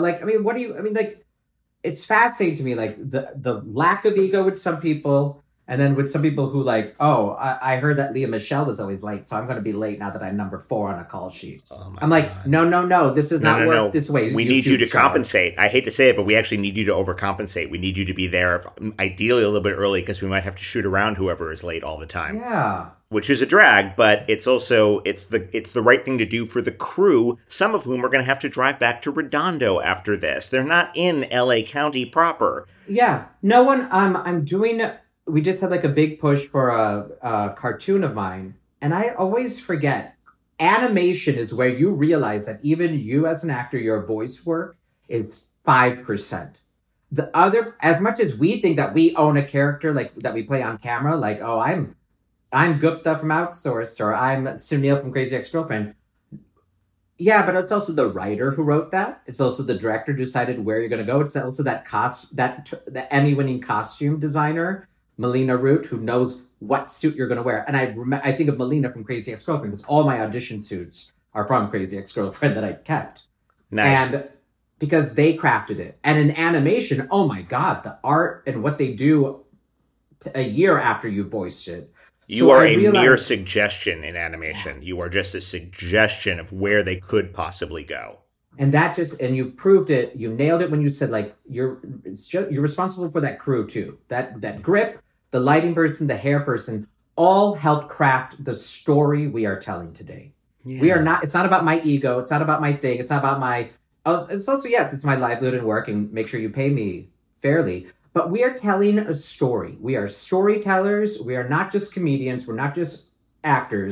It's fascinating to me, like, the lack of ego with some people, and then with some people who, like, oh, I heard that Leah Michelle was always late, so I'm going to be late now that I'm number 4 on a call sheet. I'm like, God. No, this is not work this way. We need you to compensate. I hate to say it, but we actually need you to overcompensate. We need you to be there, ideally a little bit early, because we might have to shoot around whoever is late all the time. Yeah. Which is a drag, but it's also it's the right thing to do for the crew, some of whom are going to have to drive back to Redondo after this. They're not in LA County proper. Yeah. No one, we just had like a big push for a cartoon of mine, and I always forget, animation is where you realize that even you as an actor, your voice work is 5%. The other, as much as we think that we own a character, like, that we play on camera, like, oh, I'm Gupta from Outsourced, or I'm Sunil from Crazy Ex-Girlfriend. Yeah, but it's also the writer who wrote that. It's also the director who decided where you're going to go. It's also the Emmy-winning costume designer, Melina Root, who knows what suit you're going to wear. And I think of Melina from Crazy Ex-Girlfriend because all my audition suits are from Crazy Ex-Girlfriend that I kept. Nice. And because they crafted it. And in animation, oh my God, the art and what they do a year after you voiced it. You are a mere suggestion in animation. You are just a suggestion of where they could possibly go. And and you proved it. You nailed it when you said, like, you're responsible for that crew too. That grip, the lighting person, the hair person, all helped craft the story we are telling today. Yeah. It's not about my ego. It's not about my thing. It's not about it's also, yes, it's my livelihood and work, and make sure you pay me fairly. But we are telling a story. We are storytellers. We are not just comedians. We're not just actors.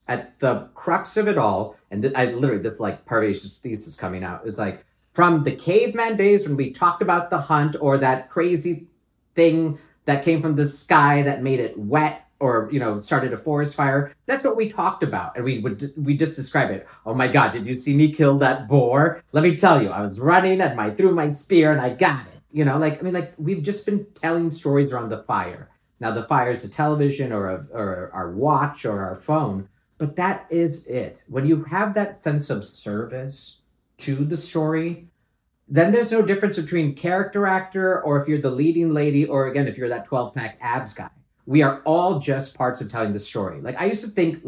at the crux of it all, and I literally, this like pervacious thesis coming out, is like, from the caveman days when we talked about the hunt or that crazy thing that came from the sky that made it wet or, started a forest fire. That's what we talked about. And we just describe it. Oh my God, did you see me kill that boar? Let me tell you, I was running and I threw my spear and I got it. We've just been telling stories around the fire. Now the fire is a television or our watch or our phone, but that is it. When you have that sense of service to the story, then there's no difference between character actor or if you're the leading lady or, again, if you're that 12-pack abs guy. We are all just parts of telling the story. Like, I used to think,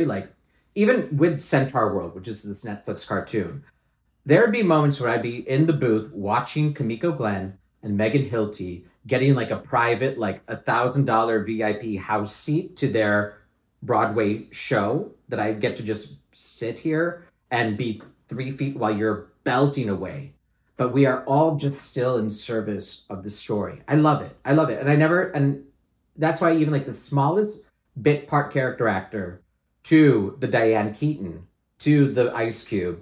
even with Centaur World, which is this Netflix cartoon, there would be moments where I'd be in the booth watching Kimiko Glenn and Megan Hilty getting, like, a private, like, $1,000 VIP house seat to their Broadway show that I get to just sit here and be 3 feet while you're belting away. But we are all just still in service of the story. I love it. And that's why even like the smallest bit part character actor to the Diane Keaton, to the Ice Cube,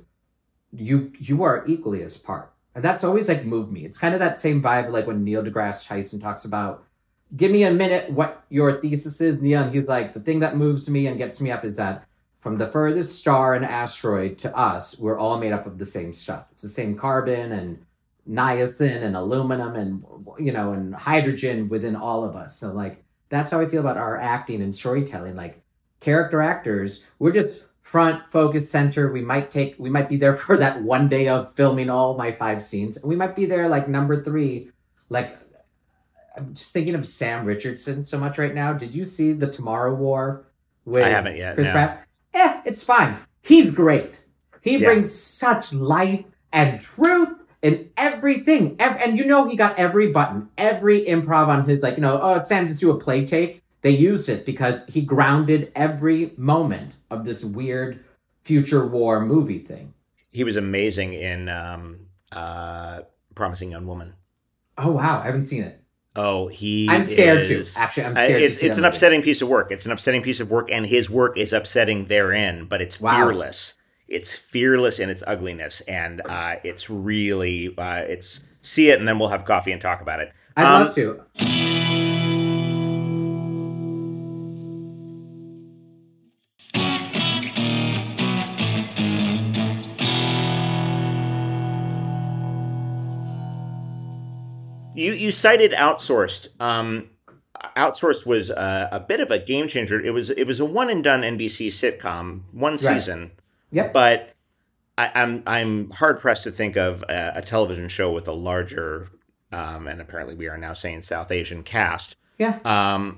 you are equally as part. And that's always like moved me. It's kind of that same vibe like when Neil deGrasse Tyson talks about, give me a minute what your thesis is, Neil. And he's like, the thing that moves me and gets me up is that from the furthest star and asteroid to us, we're all made up of the same stuff. It's the same carbon and niacin and aluminum and, and hydrogen within all of us. So like, that's how I feel about our acting and storytelling. Like character actors, we're just front, focus, center. We might be there for that one day of filming all my 5 scenes. And we might be there like number 3. Like, I'm just thinking of Sam Richardson so much right now. Did you see The Tomorrow War? I haven't yet. Chris Pratt? It's fine. He's great. He brings such life and truth in everything. And he got every button, every improv on his, it's Sam, just do a play take. They used it because he grounded every moment of this weird future war movie thing. He was amazing in Promising Young Woman. Oh, wow. I haven't seen it. Oh, I'm scared too. Actually, I'm scared. It's an upsetting piece of work. It's an upsetting piece of work, and his work is upsetting therein. But it's fearless. It's fearless in its ugliness, and it's really it's see it, and then we'll have coffee and talk about it. I'd love to. You cited Outsourced. Outsourced was a bit of a game changer. It was a one and done NBC sitcom, one season. Yep. But I'm hard pressed to think of a television show with a larger, and apparently we are now saying South Asian cast. Yeah.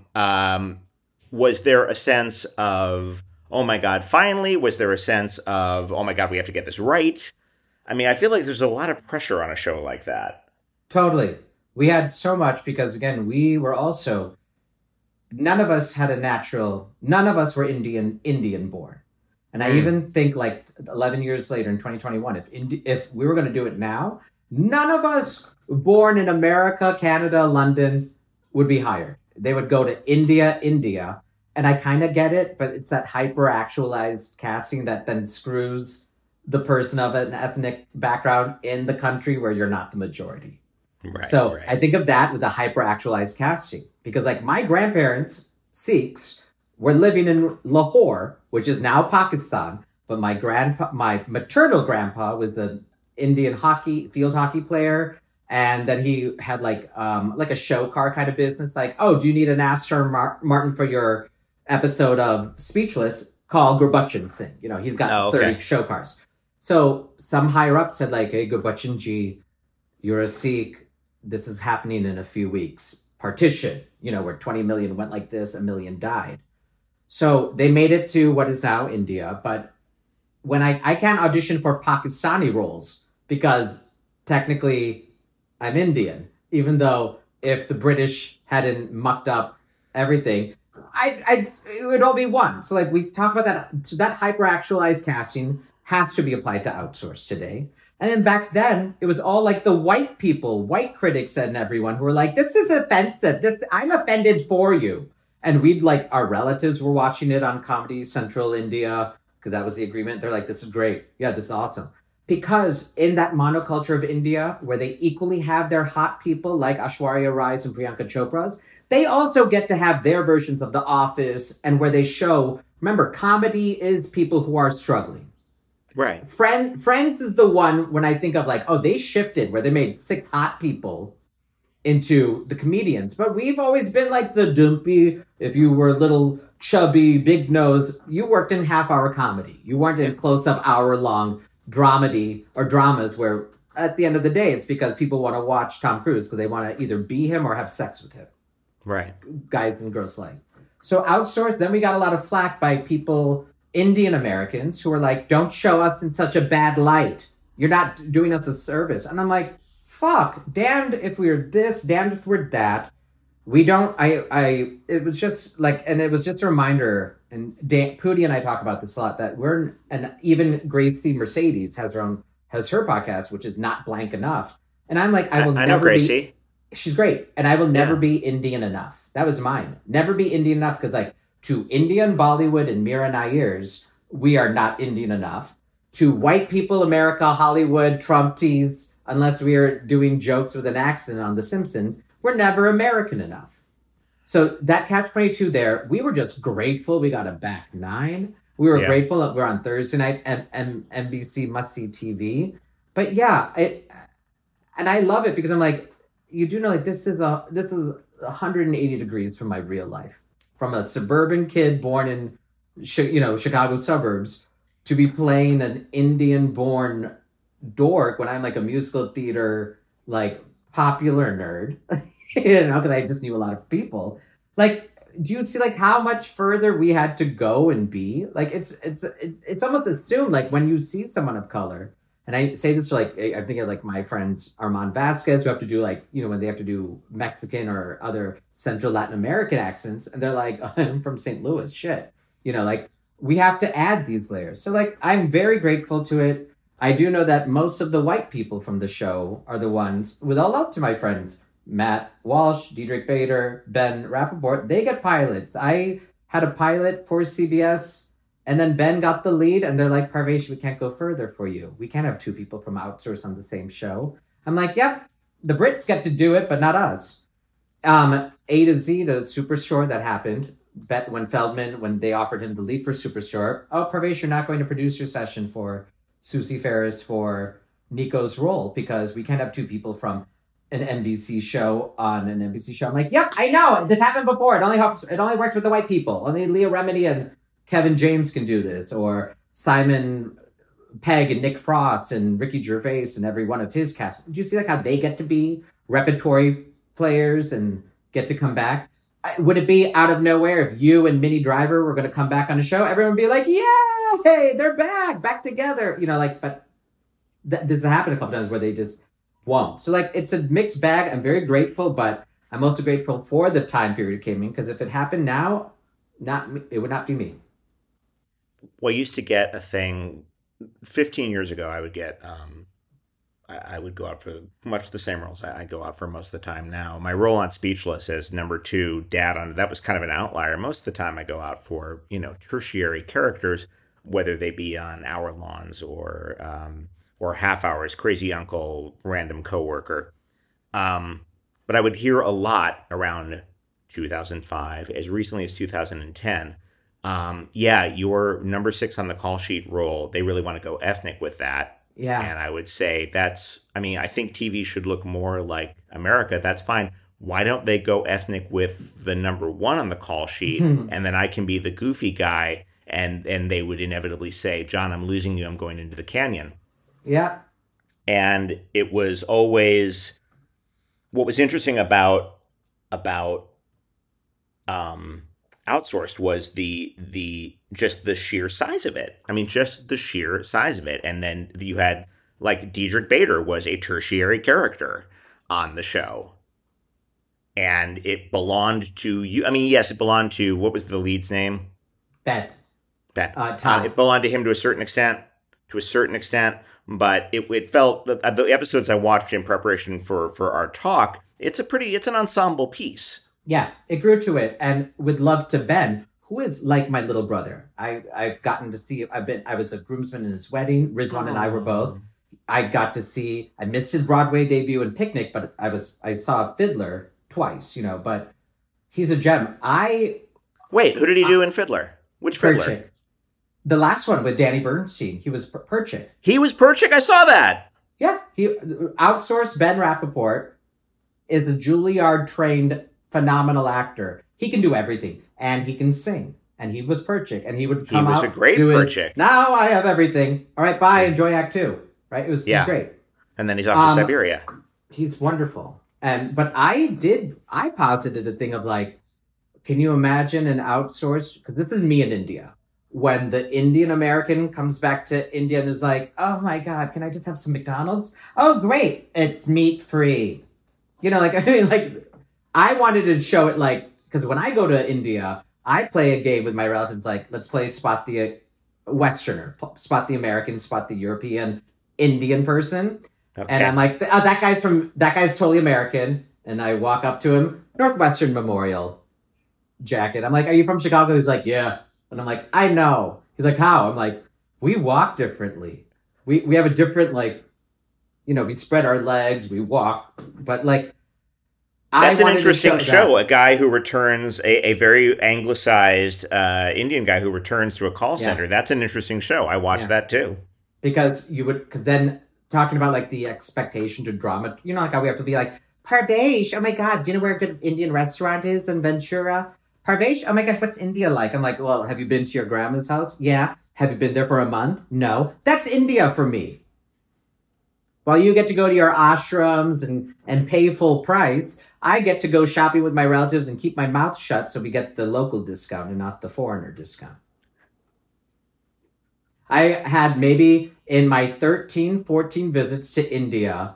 Was there a sense of, oh my God, finally? Was there a sense of, oh my God, we have to get this right? I mean, I feel like there's a lot of pressure on a show like that. Totally. We had so much because, again, we were also, none of us were Indian born. And I even think like 11 years later in 2021, if we were going to do it now, none of us born in America, Canada, London would be hired. They would go to India. And I kind of get it, but it's that hyper-actualized casting that then screws the person of an ethnic background in the country where you're not the majority. Right. I think of that with the hyper-actualized casting. Because like my grandparents, Sikhs, were living in Lahore, which is now Pakistan. But my maternal grandpa was an Indian field hockey player. And then he had like a show car kind of business. Like, oh, do you need an Aston Martin for your episode of Speechless? Call Gurbachan Singh. He's got 30 show cars. So some higher up said like, hey, Gurbachan ji, you're a Sikh. This is happening in a few weeks. Partition, where 20 million went like this, 1 million died. So they made it to what is now India. But when I can't audition for Pakistani roles because technically I'm Indian, even though if the British hadn't mucked up everything, it would all be one. So like we talk about that. So that hyper-actualized casting has to be applied to Outsourced today. And then back then, it was all like the white critics and everyone who were like, this is offensive. I'm offended for you. And we'd like, our relatives were watching it on Comedy Central India, because that was the agreement. They're like, this is great. Yeah, this is awesome. Because in that monoculture of India, where they equally have their hot people like Aishwarya Rais and Priyanka Chopra's, they also get to have their versions of The Office, and where they show, remember, comedy is people who are struggling. Right. Friends is the one when I think of like, oh, they shifted where they made 6 hot people into the comedians. But we've always been like the dumpy, if you were little chubby, big nose, you worked in half-hour comedy. You weren't in close-up hour-long dramedy or dramas where at the end of the day, it's because people want to watch Tom Cruise because they want to either be him or have sex with him. Right. Guys and girls like. So outsourced, then we got a lot of flack by people, Indian Americans, who were like, don't show us in such a bad light. You're not doing us a service. And I'm like, fuck, damned if we're this, damned if we're that. We don't, it was just like, and it was just a reminder, and Pootie and I talk about this a lot, that and even Gracie Mercedes has her podcast, which is Not Blank Enough. And I'm like, I know Gracie. She's great. And I will never be Indian enough. That was mine. Never be Indian enough, because like, to Indian Bollywood and Mira Nairs, we are not Indian enough. To white people, America, Hollywood, Trumpies, unless we are doing jokes with an accent on The Simpsons, we're never American enough. So that Catch-22 there, we were just grateful we got a back 9. We were grateful that we're on Thursday night, NBC Must-See TV. But yeah, and I love it because I'm like, you do know, like, this is 180 degrees from my real life. From a suburban kid born in, Chicago suburbs, to be playing an Indian-born dork when I'm like a musical theater, like, popular nerd, because I just knew a lot of people. Like, do you see like how much further we had to go and be? Like, it's almost assumed, like, when you see someone of color, and I say this to like, I'm thinking of like my friends Armand Vasquez, who have to do like, when they have to do Mexican or other Central Latin American accents, and they're like, I'm from St. Louis, shit. Like, we have to add these layers. So like, I'm very grateful to it. I do know that most of the white people from the show are the ones, with all love to my friends, Matt Walsh, Diedrich Bader, Ben Rappaport, they get pilots. I had a pilot for CBS, and then Ben got the lead, and they're like, Parvesh, we can't go further for you. We can't have 2 people from outsource on the same show. I'm like, yep, the Brits get to do it, but not us. A to Z, the Superstore that happened, when they offered him the lead for Superstore, oh, Parvesh, you're not going to produce your session for Susie Ferris for Nico's role because we can't have 2 people from an NBC show on an NBC show. I'm like, yep, I know. This happened before. It only works with the white people. Only Leah Remini and Kevin James can do this, or Simon Pegg and Nick Frost and Ricky Gervais and every one of his cast. Do you see like how they get to be repertory players and get to come back? Would it be out of nowhere if you and Minnie Driver were going to come back on a show? Everyone would be like, yeah, hey, they're back together. But this has happened a couple times where they just won't. So like, it's a mixed bag. I'm very grateful, but I'm also grateful for the time period it came in, because if it happened now, it would not be me. Well, I used to get a thing 15 years ago. I would get, I would go out for much the same roles I go out for most of the time now. My role on Speechless as number 2 dad on that was kind of an outlier. Most of the time I go out for, tertiary characters, whether they be on hour lawns or half hours, crazy uncle, random coworker. But I would hear a lot around 2005, as recently as 2010. Your number 6 on the call sheet role, they really want to go ethnic with that. Yeah. And I would say I think TV should look more like America. That's fine. Why don't they go ethnic with the number 1 on the call sheet? And then I can be the goofy guy. And they would inevitably say, John, I'm losing you. I'm going into the canyon. Yeah. And it was always, what was interesting about outsourced was just the sheer size of it. I mean, just the sheer size of it. And then you had, like, Diedrich Bader was a tertiary character on the show. And it belonged to you. I mean, yes, it belonged to, what was the lead's name? Ben. Tom. It belonged to him to a certain extent, but it felt, the episodes I watched in preparation for our talk, it's an ensemble piece. Yeah, it grew to it. And with love to Ben, who is like my little brother. I've gotten to see, I was a groomsman in his wedding. Rizwan and I were both. I missed his Broadway debut in Picnic, but I saw Fiddler twice, but he's a gem. Wait, who did he do in Fiddler? Which Fiddler? Perchik. The last one with Danny Bernstein. He was Perchik. He was Perchik? I saw that. Yeah. He outsourced Ben Rappaport is a Juilliard-trained phenomenal actor. He can do everything. And he can sing. And he was Perchik. And he would come out. He was a great Perchik. Now I have everything. All right, bye. Enjoy Act 2. Right? It was great. And then he's off to Siberia. He's wonderful. But I posited the thing of like, can you imagine an outsourced, because this is me in India, when the Indian American comes back to India and is like, oh my God, can I just have some McDonald's? Oh, great. It's meat free. I wanted to show it like, because when I go to India, I play a game with my relatives, like, let's play spot the Westerner, spot the American, spot the European, Indian person. Okay. And I'm like, that guy's totally American. And I walk up to him, Northwestern Memorial jacket. I'm like, are you from Chicago? He's like, yeah. And I'm like, I know. He's like, how? I'm like, we walk differently. We have a different, we spread our legs, we walk. But that's an interesting show. A guy who returns, a very anglicized Indian guy who returns to a call center. That's an interesting show. I watched that too. Because then talking about the expectation to drama, how we have to be like, Parvesh, oh my God, do you know where a good Indian restaurant is in Ventura? Parvesh, oh my gosh, what's India like? I'm like, well, have you been to your grandma's house? Yeah. Have you been there for a month? No. That's India for me. While you get to go to your ashrams and pay full price, I get to go shopping with my relatives and keep my mouth shut so we get the local discount and not the foreigner discount. I had maybe in my 13, 14 visits to India,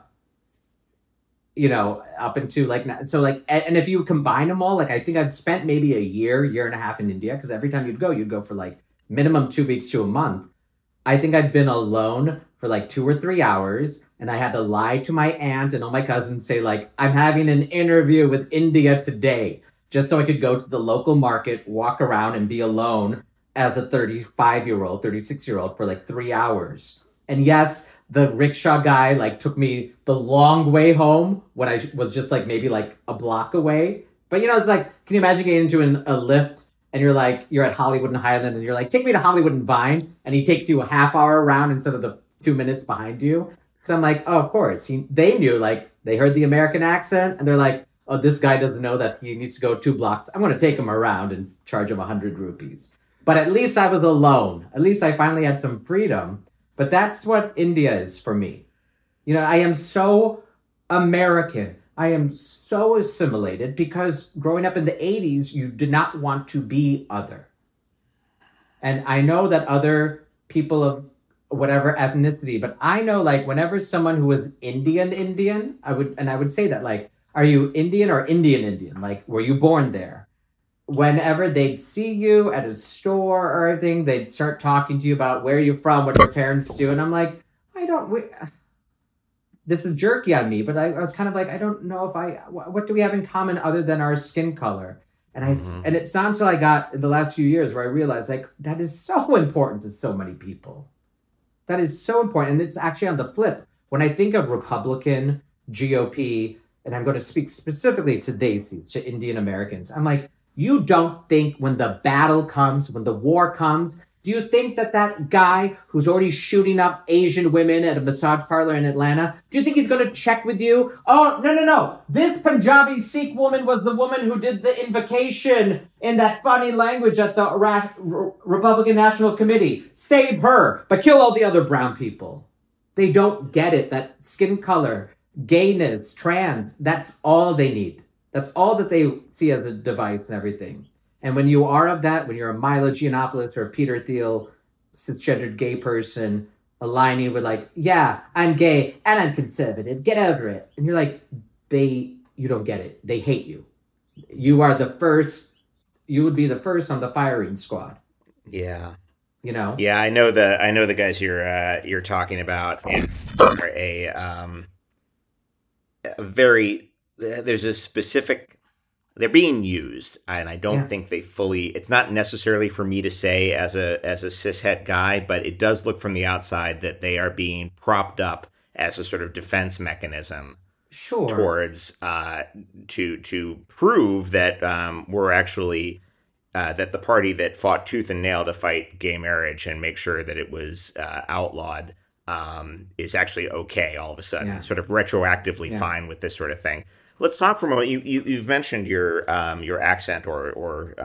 up into and if you combine them all, I think I've spent maybe a year and a half in India, because every time you'd go for minimum 2 weeks to a month. I think I'd been alone for 2 or 3 hours, and I had to lie to my aunt and all my cousins, say I'm having an interview with India today, just so I could go to the local market, walk around and be alone as a 35-year-old, 36-year-old for 3 hours. And yes, the rickshaw guy took me the long way home when I was just maybe a block away. But it's can you imagine getting into a lift and you're at Hollywood and Highland and you're take me to Hollywood and Vine, and he takes you a half hour around instead of the 2 minutes behind you? Because I'm oh, of course. They knew, they heard the American accent and they're oh, this guy doesn't know that he needs to go 2 blocks. I'm going to take him around and charge him 100 rupees. But at least I was alone. At least I finally had some freedom. But that's what India is for me. I am so American. I am so assimilated because growing up in the 80s, you did not want to be other. And I know that other people of whatever ethnicity, but I know whenever someone who was Indian, I would say that are you Indian or Indian? Were you born there? Whenever they'd see you at a store or anything, they'd start talking to you about where you're from, what your parents do. And I'm this is jerky on me, but I was kind of I don't know what do we have in common other than our skin color? And and it's not until I got in the last few years where I realized that is so important to so many people. That is so important. And it's actually on the flip. When I think of Republican, GOP, and I'm going to speak specifically to Desis, to Indian Americans, I'm you don't think when the battle comes, when the war comes, do you think that guy who's already shooting up Asian women at a massage parlor in Atlanta, do you think he's going to check with you? Oh, no. This Punjabi Sikh woman was the woman who did the invocation in that funny language at the Republican National Committee. Save her, but kill all the other brown people. They don't get it, that skin color, gayness, trans, that's all they need. That's all that they see as a device and everything. And when you are of that, when you're a Milo Yiannopoulos or a Peter Thiel, cisgendered gay person, aligning with yeah, I'm gay and I'm conservative, get over it. And you're you don't get it. They hate you. You would be the first on the firing squad. Yeah. Yeah, I know the guys you're talking about, and are there's a specific they're being used, and I don't Yeah. think they fully. It's not necessarily for me to say as a cishet guy, but it does look from the outside that they are being propped up as a sort of defense mechanism Sure. towards to prove that we're actually that the party that fought tooth and nail to fight gay marriage and make sure that it was outlawed is actually okay all of a sudden, Yeah. sort of retroactively Yeah. fine with this sort of thing. Let's talk for a moment. You've mentioned your accent or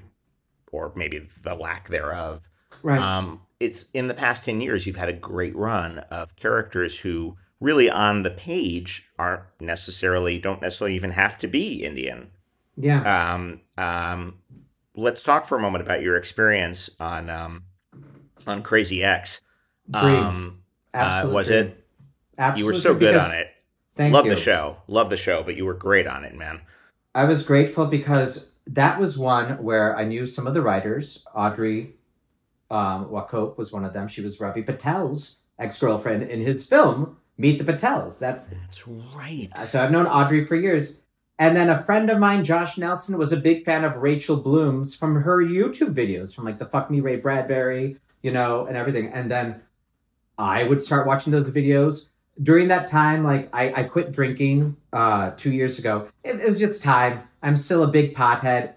maybe the lack thereof. Right. It's in the past 10 years, you've had a great run of characters who really on the page don't necessarily even have to be Indian. Yeah. Let's talk for a moment about your experience on Crazy X. Dream. Absolutely. Was it? Absolutely. You were so good on it. Thank Love you. the show, but you were great on it, man. I was grateful because that was one where I knew some of the writers. Audrey Wacope was one of them. She was Ravi Patel's ex-girlfriend in his film Meet the Patels. That's right. So I've known Audrey for years. And then a friend of mine, Josh Nelson, was a big fan of Rachel Bloom's from her YouTube videos, from like the Fuck Me Ray Bradbury, and everything. And then I would start watching those videos. During that time, like I quit drinking 2 years ago. It was just time. I'm still a big pothead.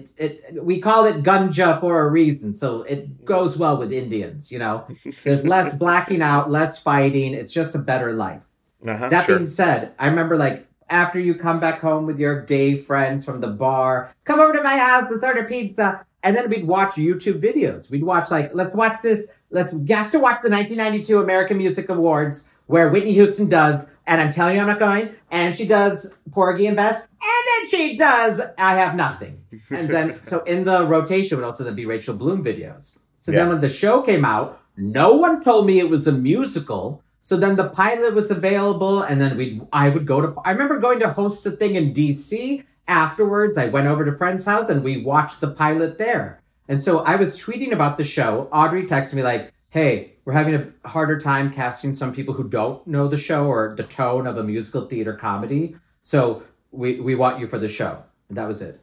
We call it ganja for a reason, so it goes well with Indians. There's less blacking out, less fighting. It's just a better life. That being said, I remember like after you come back home with your gay friends from the bar, come over to my house, let's order pizza, and then we'd watch YouTube videos. We'd watch let's watch this. You have to watch the 1992 American Music Awards where Whitney Houston does, and I'm telling you I'm not going, and she does Porgy and Bess, and then she does I Have Nothing. And then, so in the rotation would also then be Rachel Bloom videos. So then when the show came out, no one told me it was a musical. So then the pilot was available, and then I remember going to host a thing in DC. Afterwards, I went over to a friend's house, and we watched the pilot there. And so I was tweeting about the show. Audrey texted me like, hey, we're having a harder time casting some people who don't know the show or the tone of a musical theater comedy. So we want you for the show. And that was it.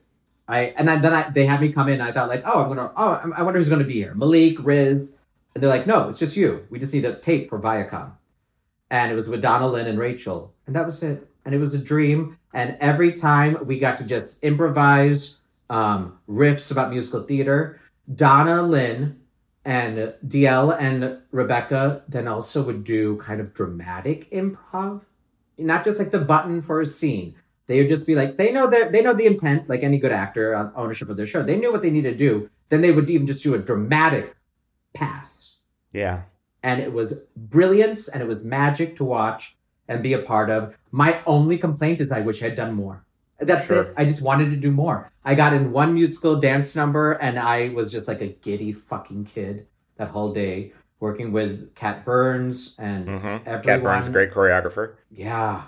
They had me come in. And I thought like, I wonder who's going to be here. Malik, Riz. And they're like, no, it's just you. We just need a tape for Viacom. And it was with Donna Lynn and Rachel. And that was it. And it was a dream. And every time we got to just improvise riffs about musical theater. Donna Lynn and DL and Rebecca then also would do kind of dramatic improv. Not just like the button for a scene. They would just be like, they know the intent, like any good actor on ownership of their show. They knew what they needed to do. Then they would even just do a dramatic pass. Yeah. And it was brilliance and it was magic to watch and be a part of. My only complaint is I wish I had done more. That's it. I just wanted to do more. I got in one musical dance number and I was just like a giddy fucking kid that whole day working with Kat Burns and everyone. Kat Burns, great choreographer. Yeah.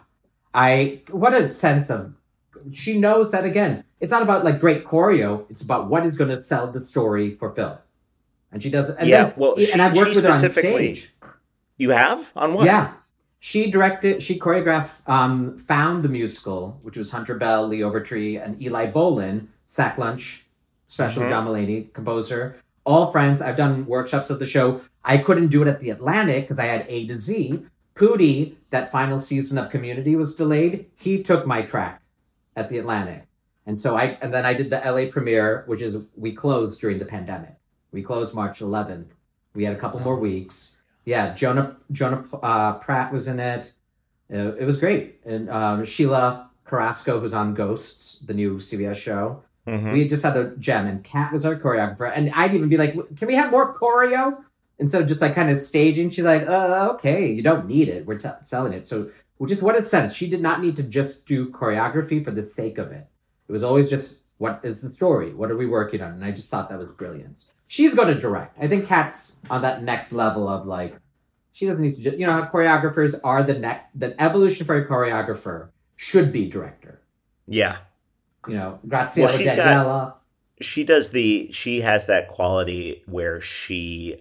What a sense of, she knows that again, it's not about like great choreo. It's about what is going to sell the story for film. And she does it. And and I worked with her on stage. You have? On what? Yeah. She choreographed, found the musical, which was Hunter Bell, Lee Overtree, and Eli Bolin, Sack Lunch, special John Mulaney, composer, all friends. I've done workshops of the show. I couldn't do it at the Atlantic because I had A to Z. Pootie, that final season of Community was delayed. He took my track at the Atlantic. And then I did the LA premiere, which is, we closed during the pandemic. We closed March 11th. We had a couple more weeks. Yeah, Jonah Pratt was in it. It was great. And Sheila Carrasco, who's on Ghosts, the new CBS show. We just had a gem, and Kat was our choreographer. And I'd even be like, can we have more choreo? Instead of just like kind of staging, she's like, okay, you don't need it. We're selling it. So just what a sense. She did not need to just do choreography for the sake of it. It was always just, what is the story? What are we working on? And I just thought that was brilliance. She's going to direct. I think Kat's on that next level of like, she doesn't need to just, how choreographers are the evolution for a choreographer should be director. Yeah. Graciela Daniela. She has that quality where she's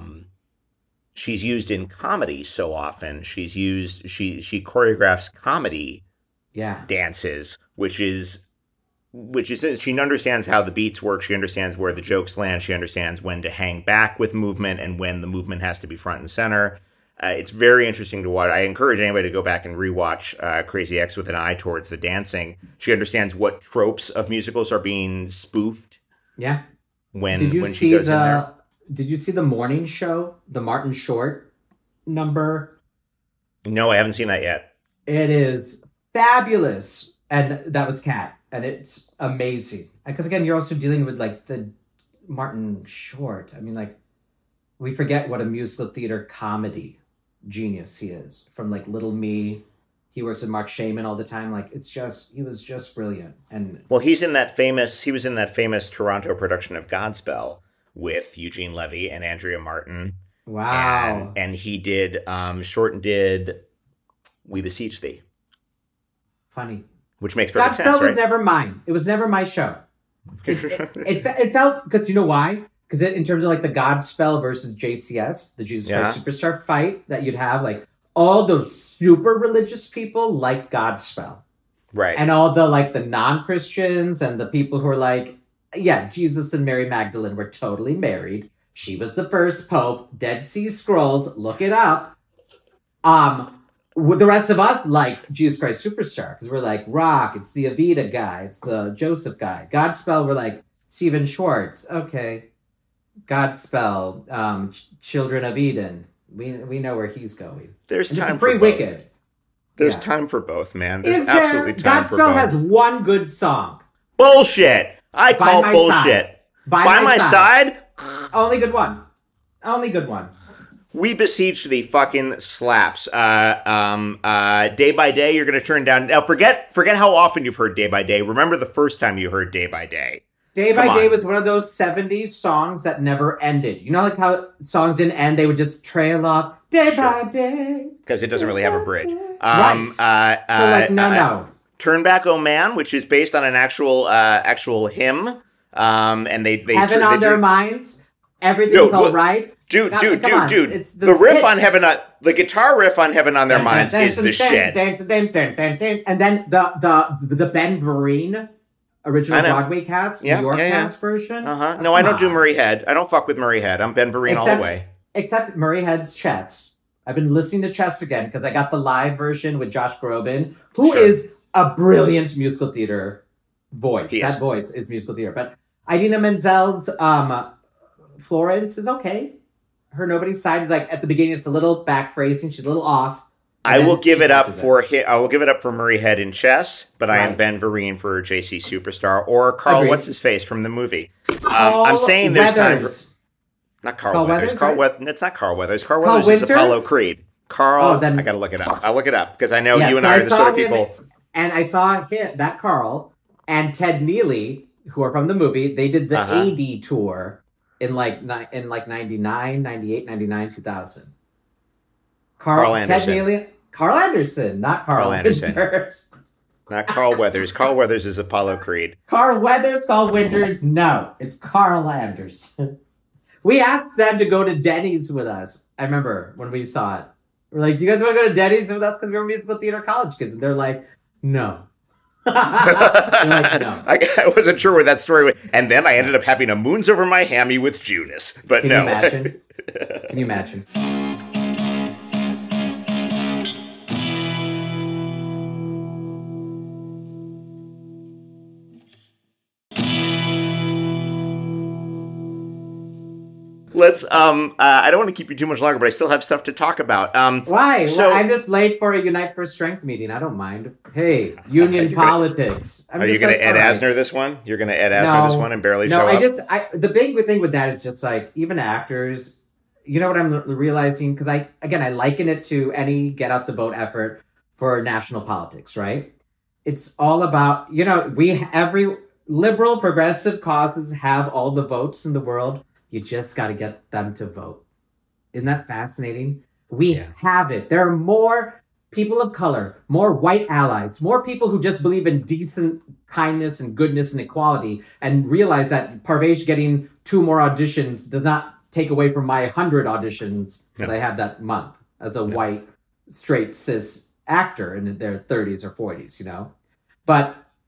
used in comedy so often. She choreographs comedy dances, which is which is she understands how the beats work. She understands where the jokes land. She understands when to hang back with movement and when the movement has to be front and center. It's very interesting to watch. I encourage anybody to go back and rewatch Crazy Ex with an eye towards the dancing. She understands what tropes of musicals are being spoofed. Yeah. When she goes in there. Did you see the morning show, the Martin Short number? No, I haven't seen that yet. It is fabulous. And that was Cat. And it's amazing. Because again, you're also dealing with like the Martin Short. I mean, like, we forget what a musical theater comedy genius he is. From like Little Me, he works with Mark Shaman all the time. Like, he was just brilliant. And well, he was in that famous Toronto production of Godspell with Eugene Levy and Andrea Martin. Wow. And he did, Short did We Beseech Thee. Funny. Which makes perfect sense, Godspell right? was never mine. It was never my show. It felt, because you know why? Because in terms of like the Godspell versus JCS, the Jesus Christ Superstar fight that you'd have, like all those super religious people like Godspell. Right. And all the like the non-Christians and the people who are like, yeah, Jesus and Mary Magdalene were totally married. She was the first pope. Dead Sea Scrolls, look it up. The rest of us liked Jesus Christ Superstar because we're like, rock, it's the Evita guy, it's the Joseph guy. Godspell, we're like, Stephen Schwartz, okay. Godspell, Children of Eden, we know where he's going. There's and time for both. Wicked. There's time for both, man. There's Is there? absolutely time for both. Godspell has one good song. Bullshit. I call my bullshit. Side. By my side? Only good one. Only good one. We Beseech Thee fucking slaps. Day by Day, you're going to turn down. Now, forget how often you've heard Day by Day. Remember the first time you heard Day by Day. Day by Day was one of those 70s songs that never ended. You know, like how songs didn't end, they would just trail off day by day. Because it doesn't really have a bridge. Right. So, like, no. Turn Back, Oh Man, which is based on an actual hymn. And they Heaven on Their Minds. Everything's all right. Dude. The riff on Heaven on the guitar riff on Heaven on Their Minds is the shit. And then the Ben Vereen original Broadway cast, New York cast version. No, I don't do Murray Head. I don't fuck with Murray Head. I'm Ben Vereen all the way. Except Murray Head's Chess. I've been listening to Chess again because I got the live version with Josh Groban, who is a brilliant musical theater voice. That voice is musical theater. But Idina Menzel's Florence is okay. Her Nobody's Side is like at the beginning it's a little back phrasing, she's a little off. I will give it up for Murray Head in Chess, but I am Ben Vereen for JC Superstar or Carl Agreed. What's his face from the movie. I'm saying there's time for not Carl Weathers. It's not Carl Weathers. Carl Weathers is Apollo Creed. Carl, I gotta look it up. I'll look it up because I know you and I are the sort of people. And I saw that Carl and Ted Neely, who are from the movie, they did the AD tour in like 99, 98, 99, 2000. Carl Anderson. Ted Neely, Carl Anderson, not Carl Anderson. Winters. Not Carl Weathers. Carl Weathers is Apollo Creed. Carl Weathers, Carl Winters, no. It's Carl Anderson. We asked them to go to Denny's with us. I remember when we saw it. We're like, do you guys want to go to Denny's with us because we're musical theater college kids? And they're like, no. They're like, no. I wasn't sure where that story went. And then I ended up having a Moons Over My Hammy with Judas. But Can no. you imagine? Can you imagine? Let's I don't want to keep you too much longer, but I still have stuff to talk about. Why? Well, I'm just late for a Unite for Strength meeting. I don't mind. Hey, union politics. Are you going to Ed Asner this one? You're going to Ed Asner this one and barely show up? The big thing with that is just like, even actors, you know what I'm realizing? Because I liken it to any get out the vote effort for national politics, right? It's all about, every liberal progressive causes have all the votes in the world. You just got to get them to vote. Isn't that fascinating? We have it. There are more people of color, more white allies, more people who just believe in decent kindness and goodness and equality and realize that Parvez getting 2 more auditions does not take away from my 100 auditions that I have that month as a white, straight, cis actor in their 30s or 40s, But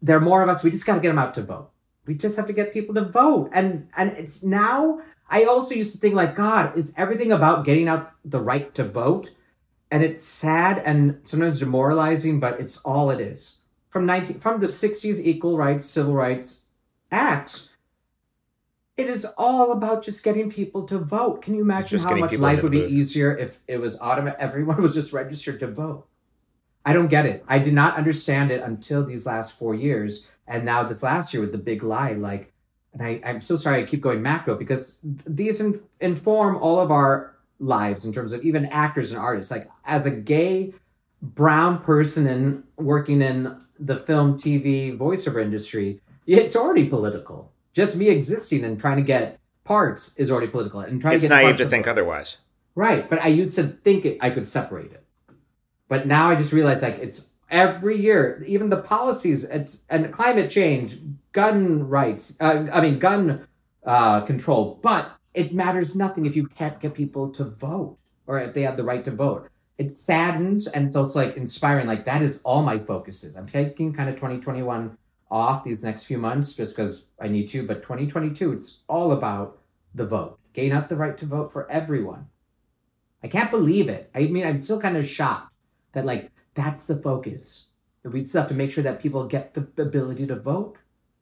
there are more of us. We just got to get them out to vote. We just have to get people to vote. And it's now, I also used to think like, God, is everything about getting out the right to vote? And it's sad and sometimes demoralizing, but it's all it is. From the 60s Equal Rights, Civil Rights Acts, it is all about just getting people to vote. Can you imagine how much life would be easier if it was automatic? Everyone was just registered to vote. I don't get it. I did not understand it until these last 4 years. And now this last year with the big lie, like, and I'm so sorry I keep going macro because these inform all of our lives in terms of even actors and artists. Like as a gay brown person working in the film, TV, voiceover industry, it's already political. Just me existing and trying to get parts is already political. And trying it's to get naive to think otherwise. Right. But I used to think I could separate it. But now I just realize like it's every year, even the policies and climate change, gun rights, gun control. But it matters nothing if you can't get people to vote or if they have the right to vote. It saddens. And so it's like inspiring. Like that is all my focuses. I'm taking kind of 2021 off these next few months just because I need to. But 2022, it's all about the vote. Gain up the right to vote for everyone. I can't believe it. I mean, I'm still kind of shocked that like that's the focus. That we still have to make sure that people get the ability to vote.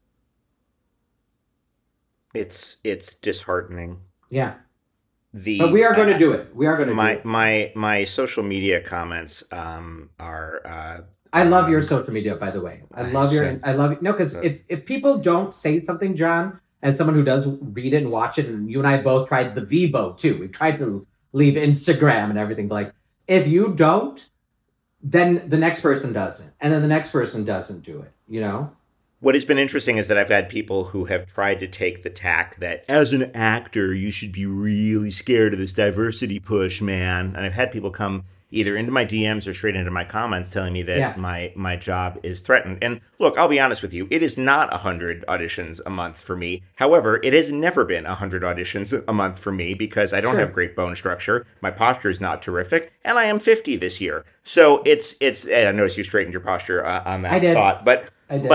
It's disheartening. Yeah. But we are going to do it. We are going to do it. My social media comments are. I love your social media, by the way. I love because if people don't say something, John, and someone who does read it and watch it, and you and I both tried the Vivo too. We tried to leave Instagram and everything, but like if you don't, then the next person doesn't. And then the next person doesn't do it, you know? What has been interesting is that I've had people who have tried to take the tack that as an actor, you should be really scared of this diversity push, man. And I've had people come either into my DMs or straight into my comments telling me that my job is threatened. And look, I'll be honest with you. It is not 100 auditions a month for me. However, it has never been 100 auditions a month for me because I don't have great bone structure. My posture is not terrific. And I am 50 this year. So it's I noticed you straightened your posture on that thought. But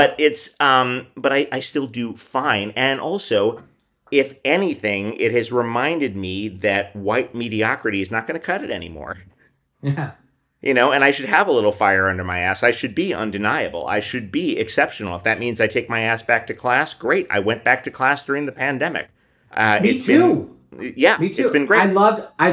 I still do fine. And also, if anything, it has reminded me that white mediocrity is not going to cut it anymore. Yeah. You know, and I should have a little fire under my ass. I should be undeniable. I should be exceptional. If that means I take my ass back to class, great. I went back to class during the pandemic. Me too. Me too. It's been great. I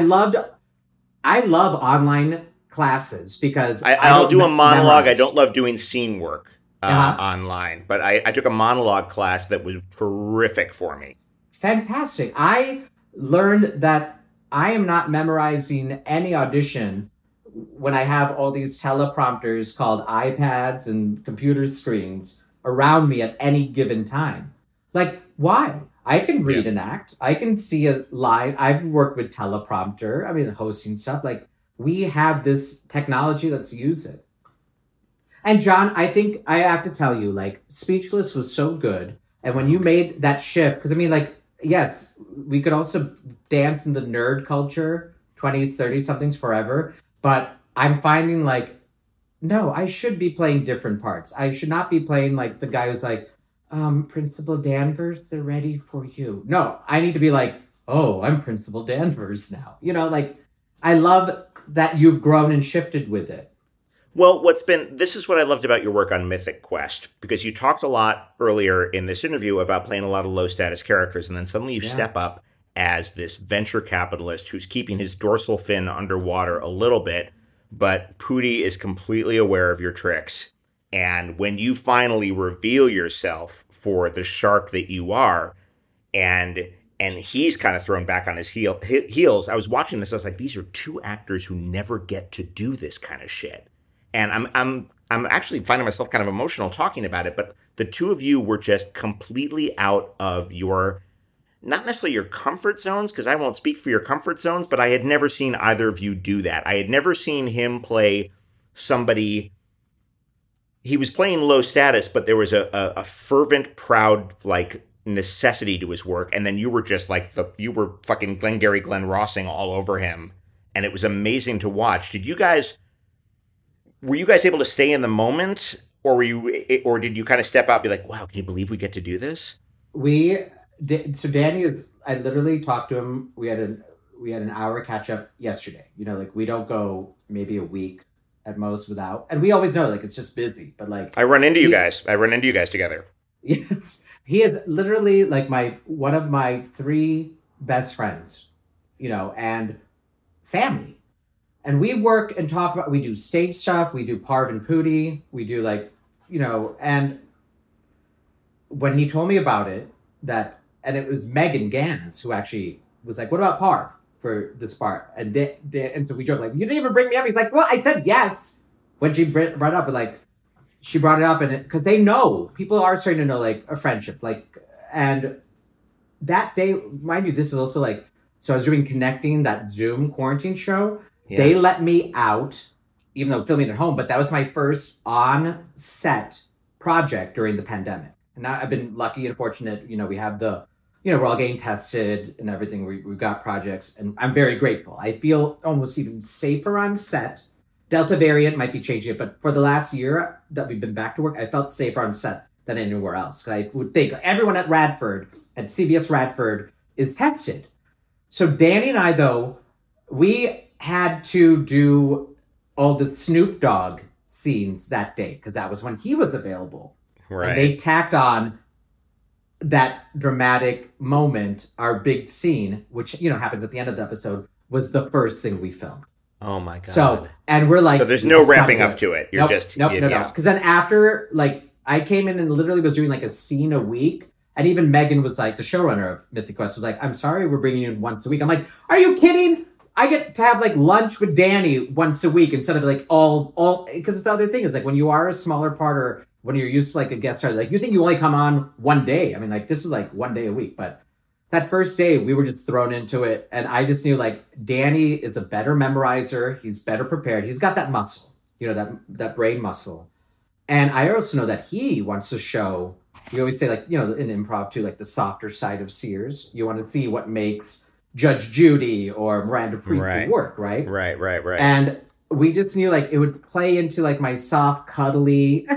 love online classes because I'll do a monologue. I don't love doing scene work online, but I took a monologue class that was terrific for me. Fantastic. I learned that I am not memorizing any audition when I have all these teleprompters called iPads and computer screens around me at any given time. Like, why? I can read an act. I can see a line. I've worked with teleprompter. I mean, hosting stuff. Like, we have this technology. Let's use it. And John, I think I have to tell you, like, Speechless was so good. And when you made that shift, because I mean, like, yes, we could also dance in the nerd culture, 20s, 30s, something's forever. But I'm finding like, no, I should be playing different parts. I should not be playing like the guy who's like, Principal Danvers, they're ready for you. No, I need to be like, oh, I'm Principal Danvers now. You know, like, I love that you've grown and shifted with it. Well, this is what I loved about your work on Mythic Quest, because you talked a lot earlier in this interview about playing a lot of low status characters, and then suddenly you step up as this venture capitalist who's keeping his dorsal fin underwater a little bit, but Pootie is completely aware of your tricks. And when you finally reveal yourself for the shark that you are, and he's kind of thrown back on his heels, I was watching this, I was like, these are two actors who never get to do this kind of shit. And I'm actually finding myself kind of emotional talking about it, but the two of you were just completely out of your, not necessarily your comfort zones, because I won't speak for your comfort zones, but I had never seen either of you do that. I had never seen him play somebody, he was playing low status, but there was a fervent, proud, like, necessity to his work, and then you were just like, you were fucking Glengarry Glen Rossing all over him, and it was amazing to watch. Were you guys able to stay in the moment, or did you kind of step out and be like, wow, can you believe we get to do this? So Danny I literally talked to him. We had an hour catch up yesterday. You know, like we don't go maybe a week at most without, and we always know like it's just busy. But like I run into you guys together. Yes, he is literally like one of my 3 best friends, you know, and family. And we work and talk about. We do stage stuff. We do Parv and Pootie. We do like, you know, and when he told me about it, and it was Megan Gans who actually was like, "What about Parv for this part?" And and so we joke like, "You didn't even bring me up." He's like, "Well, I said yes." When she brought it up, and like, she brought it up, and because they know, people are starting to know like a friendship, like, and that day, mind you, this is also like, so I was doing Connecting, that Zoom quarantine show. Yeah. They let me out, even though filming at home, but that was my first on set project during the pandemic. And now I've been lucky and fortunate, you know, we have we're all getting tested and everything. We've got projects, and I'm very grateful. I feel almost even safer on set. Delta variant might be changing it, but for the last year that we've been back to work, I felt safer on set than anywhere else. I would think everyone at CBS Radford is tested. So Danny and I, though, we had to do all the Snoop Dogg scenes that day because that was when he was available. Right. And they tacked on that dramatic moment, our big scene, which, you know, happens at the end of the episode, was the first thing we filmed. Oh my God. So, and we're like, so there's no ramping up to it. You're no. Because then after, like, I came in and literally was doing like a scene a week. And even Megan was like, the showrunner of Mythic Quest was like, "I'm sorry, we're bringing you in once a week." I'm like, "Are you kidding? I get to have like lunch with Danny once a week instead of like all, because the other thing is like when you are a smaller part or when you're used to like a guest star, like you think you only come on one day. I mean, like this was like one day a week, but that first day we were just thrown into it. And I just knew like Danny is a better memorizer. He's better prepared. He's got that muscle, you know, that brain muscle. And I also know that he wants to show, we always say like, you know, in improv too, like the softer side of Sears. You want to see what makes Judge Judy or Miranda Priestly work, right? Right. And we just knew like it would play into like my soft, cuddly,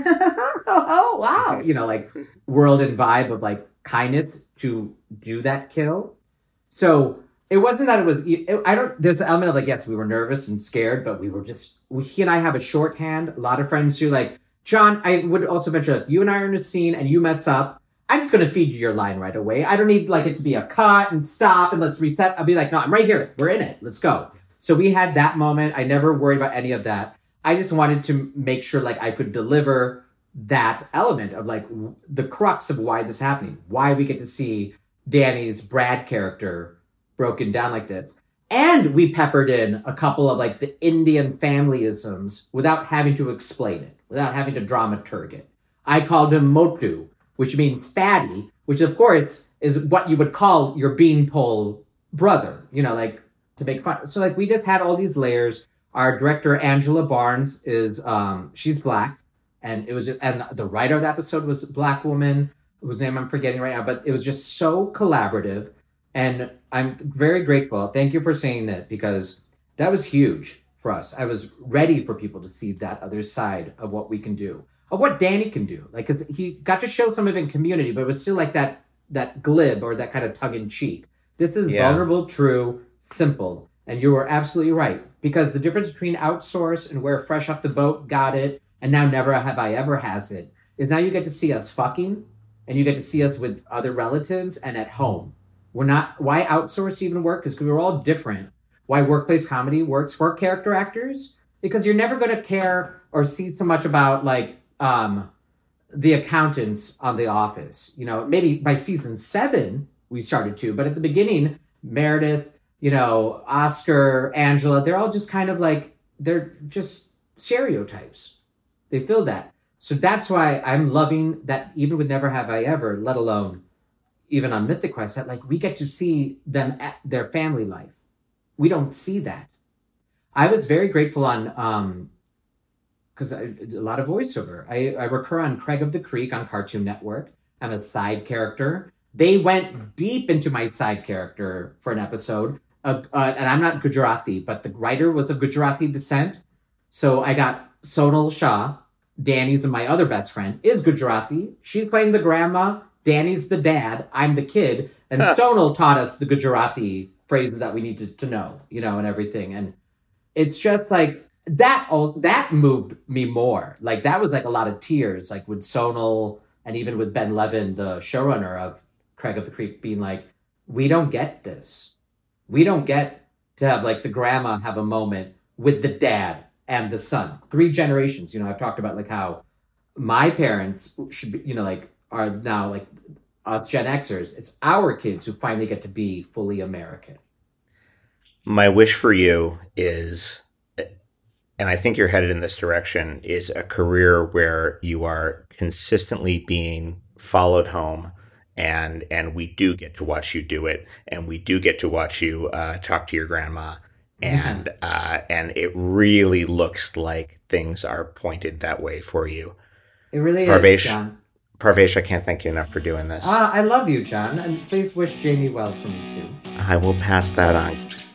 oh wow, you know, like world and vibe of like kindness to do that kill. So it wasn't that it was, there's an element of like, yes, we were nervous and scared, but he and I have a shorthand. A lot of friends who like, "John, I would also venture if you and I are in a scene and you mess up, I'm just going to feed you your line right away. I don't need like it to be a cut and stop and let's reset." I'll be like, "No, I'm right here. We're in it. Let's go." So we had that moment. I never worried about any of that. I just wanted to make sure like I could deliver that element of like the crux of why this is happening, why we get to see Danny's Brad character broken down like this. And we peppered in a couple of like the Indian familyisms without having to explain it, without having to dramaturg it. I called him Motu, which means fatty, which of course is what you would call your beanpole brother, you know, like to make fun. So like we just had all these layers. Our director, Angela Barnes, is she's Black. And the writer of the episode was a Black woman whose name I'm forgetting right now, but it was just so collaborative. And I'm very grateful. Thank you for saying that because that was huge for us. I was ready for people to see that other side of what we can do, of what Danny can do. Like, 'cause he got to show some of it in Community, but it was still like that glib or that kind of tongue in cheek. This is vulnerable, true, simple. And you were absolutely right. Because the difference between Outsource and where Fresh Off the Boat got it, and now Never Have I Ever has it, is now you get to see us fucking, and you get to see us with other relatives and at home. Why Outsource even work? Because we were all different. Why workplace comedy works for character actors? Because you're never going to care or see so much about like the accountants on The Office. You know, maybe by season 7 we started to, but at the beginning, Meredith, you know, Oscar, Angela, they're all just kind of like, they're just stereotypes. They feel that. So that's why I'm loving that even with Never Have I Ever, let alone even on Mythic Quest, that like we get to see them at their family life. We don't see that. I was very grateful on, because a lot of voiceover. I recur on Craig of the Creek on Cartoon Network. I'm a side character. They went deep into my side character for an episode. And I'm not Gujarati, but the writer was of Gujarati descent. So I got Sonal Shah, Danny's and my other best friend, is Gujarati. She's playing the grandma. Danny's the dad. I'm the kid. And Sonal taught us the Gujarati phrases that we needed to know, and everything. And it's just like that moved me more. Like that was like a lot of tears, like with Sonal and even with Ben Levin, the showrunner of Craig of the Creek, being like, we don't get this. We don't get to have like the grandma have a moment with the dad and the son. 3 generations. I've talked about like how my parents should be, like are now like us Gen Xers. It's our kids who finally get to be fully American. My wish for you is, and I think you're headed in this direction, is a career where you are consistently being followed home, and we do get to watch you do it, and we do get to watch you talk to your grandma, and it really looks like things are pointed that way for you. It really is, John. Parvesh, I can't thank you enough for doing this. I love you, John, and please wish Jamie well for me too. I will pass that on.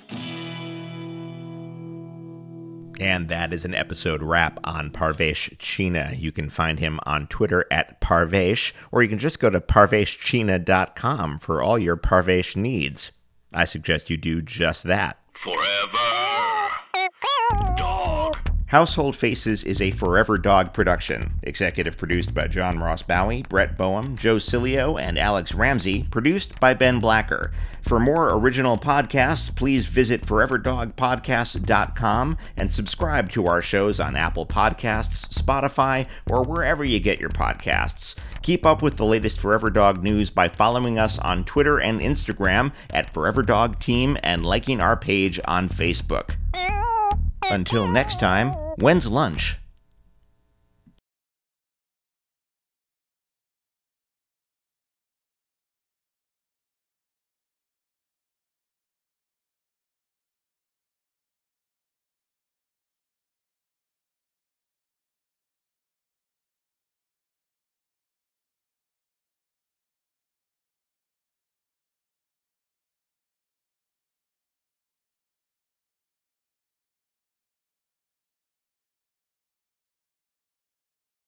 And that is an episode wrap on Parvesh Cheena. You can find him on Twitter at Parvesh, or you can just go to parveshcheena.com for all your Parvesh needs. I suggest you do just that. Forever Dog. Household Faces is a Forever Dog production. Executive produced by John Ross Bowie, Brett Boehm, Joe Cilio, and Alex Ramsey. Produced by Ben Blacker. For more original podcasts, please visit foreverdogpodcast.com and subscribe to our shows on Apple Podcasts, Spotify, or wherever you get your podcasts. Keep up with the latest Forever Dog news by following us on Twitter and Instagram at Forever Dog Team and liking our page on Facebook. Until next time, when's lunch?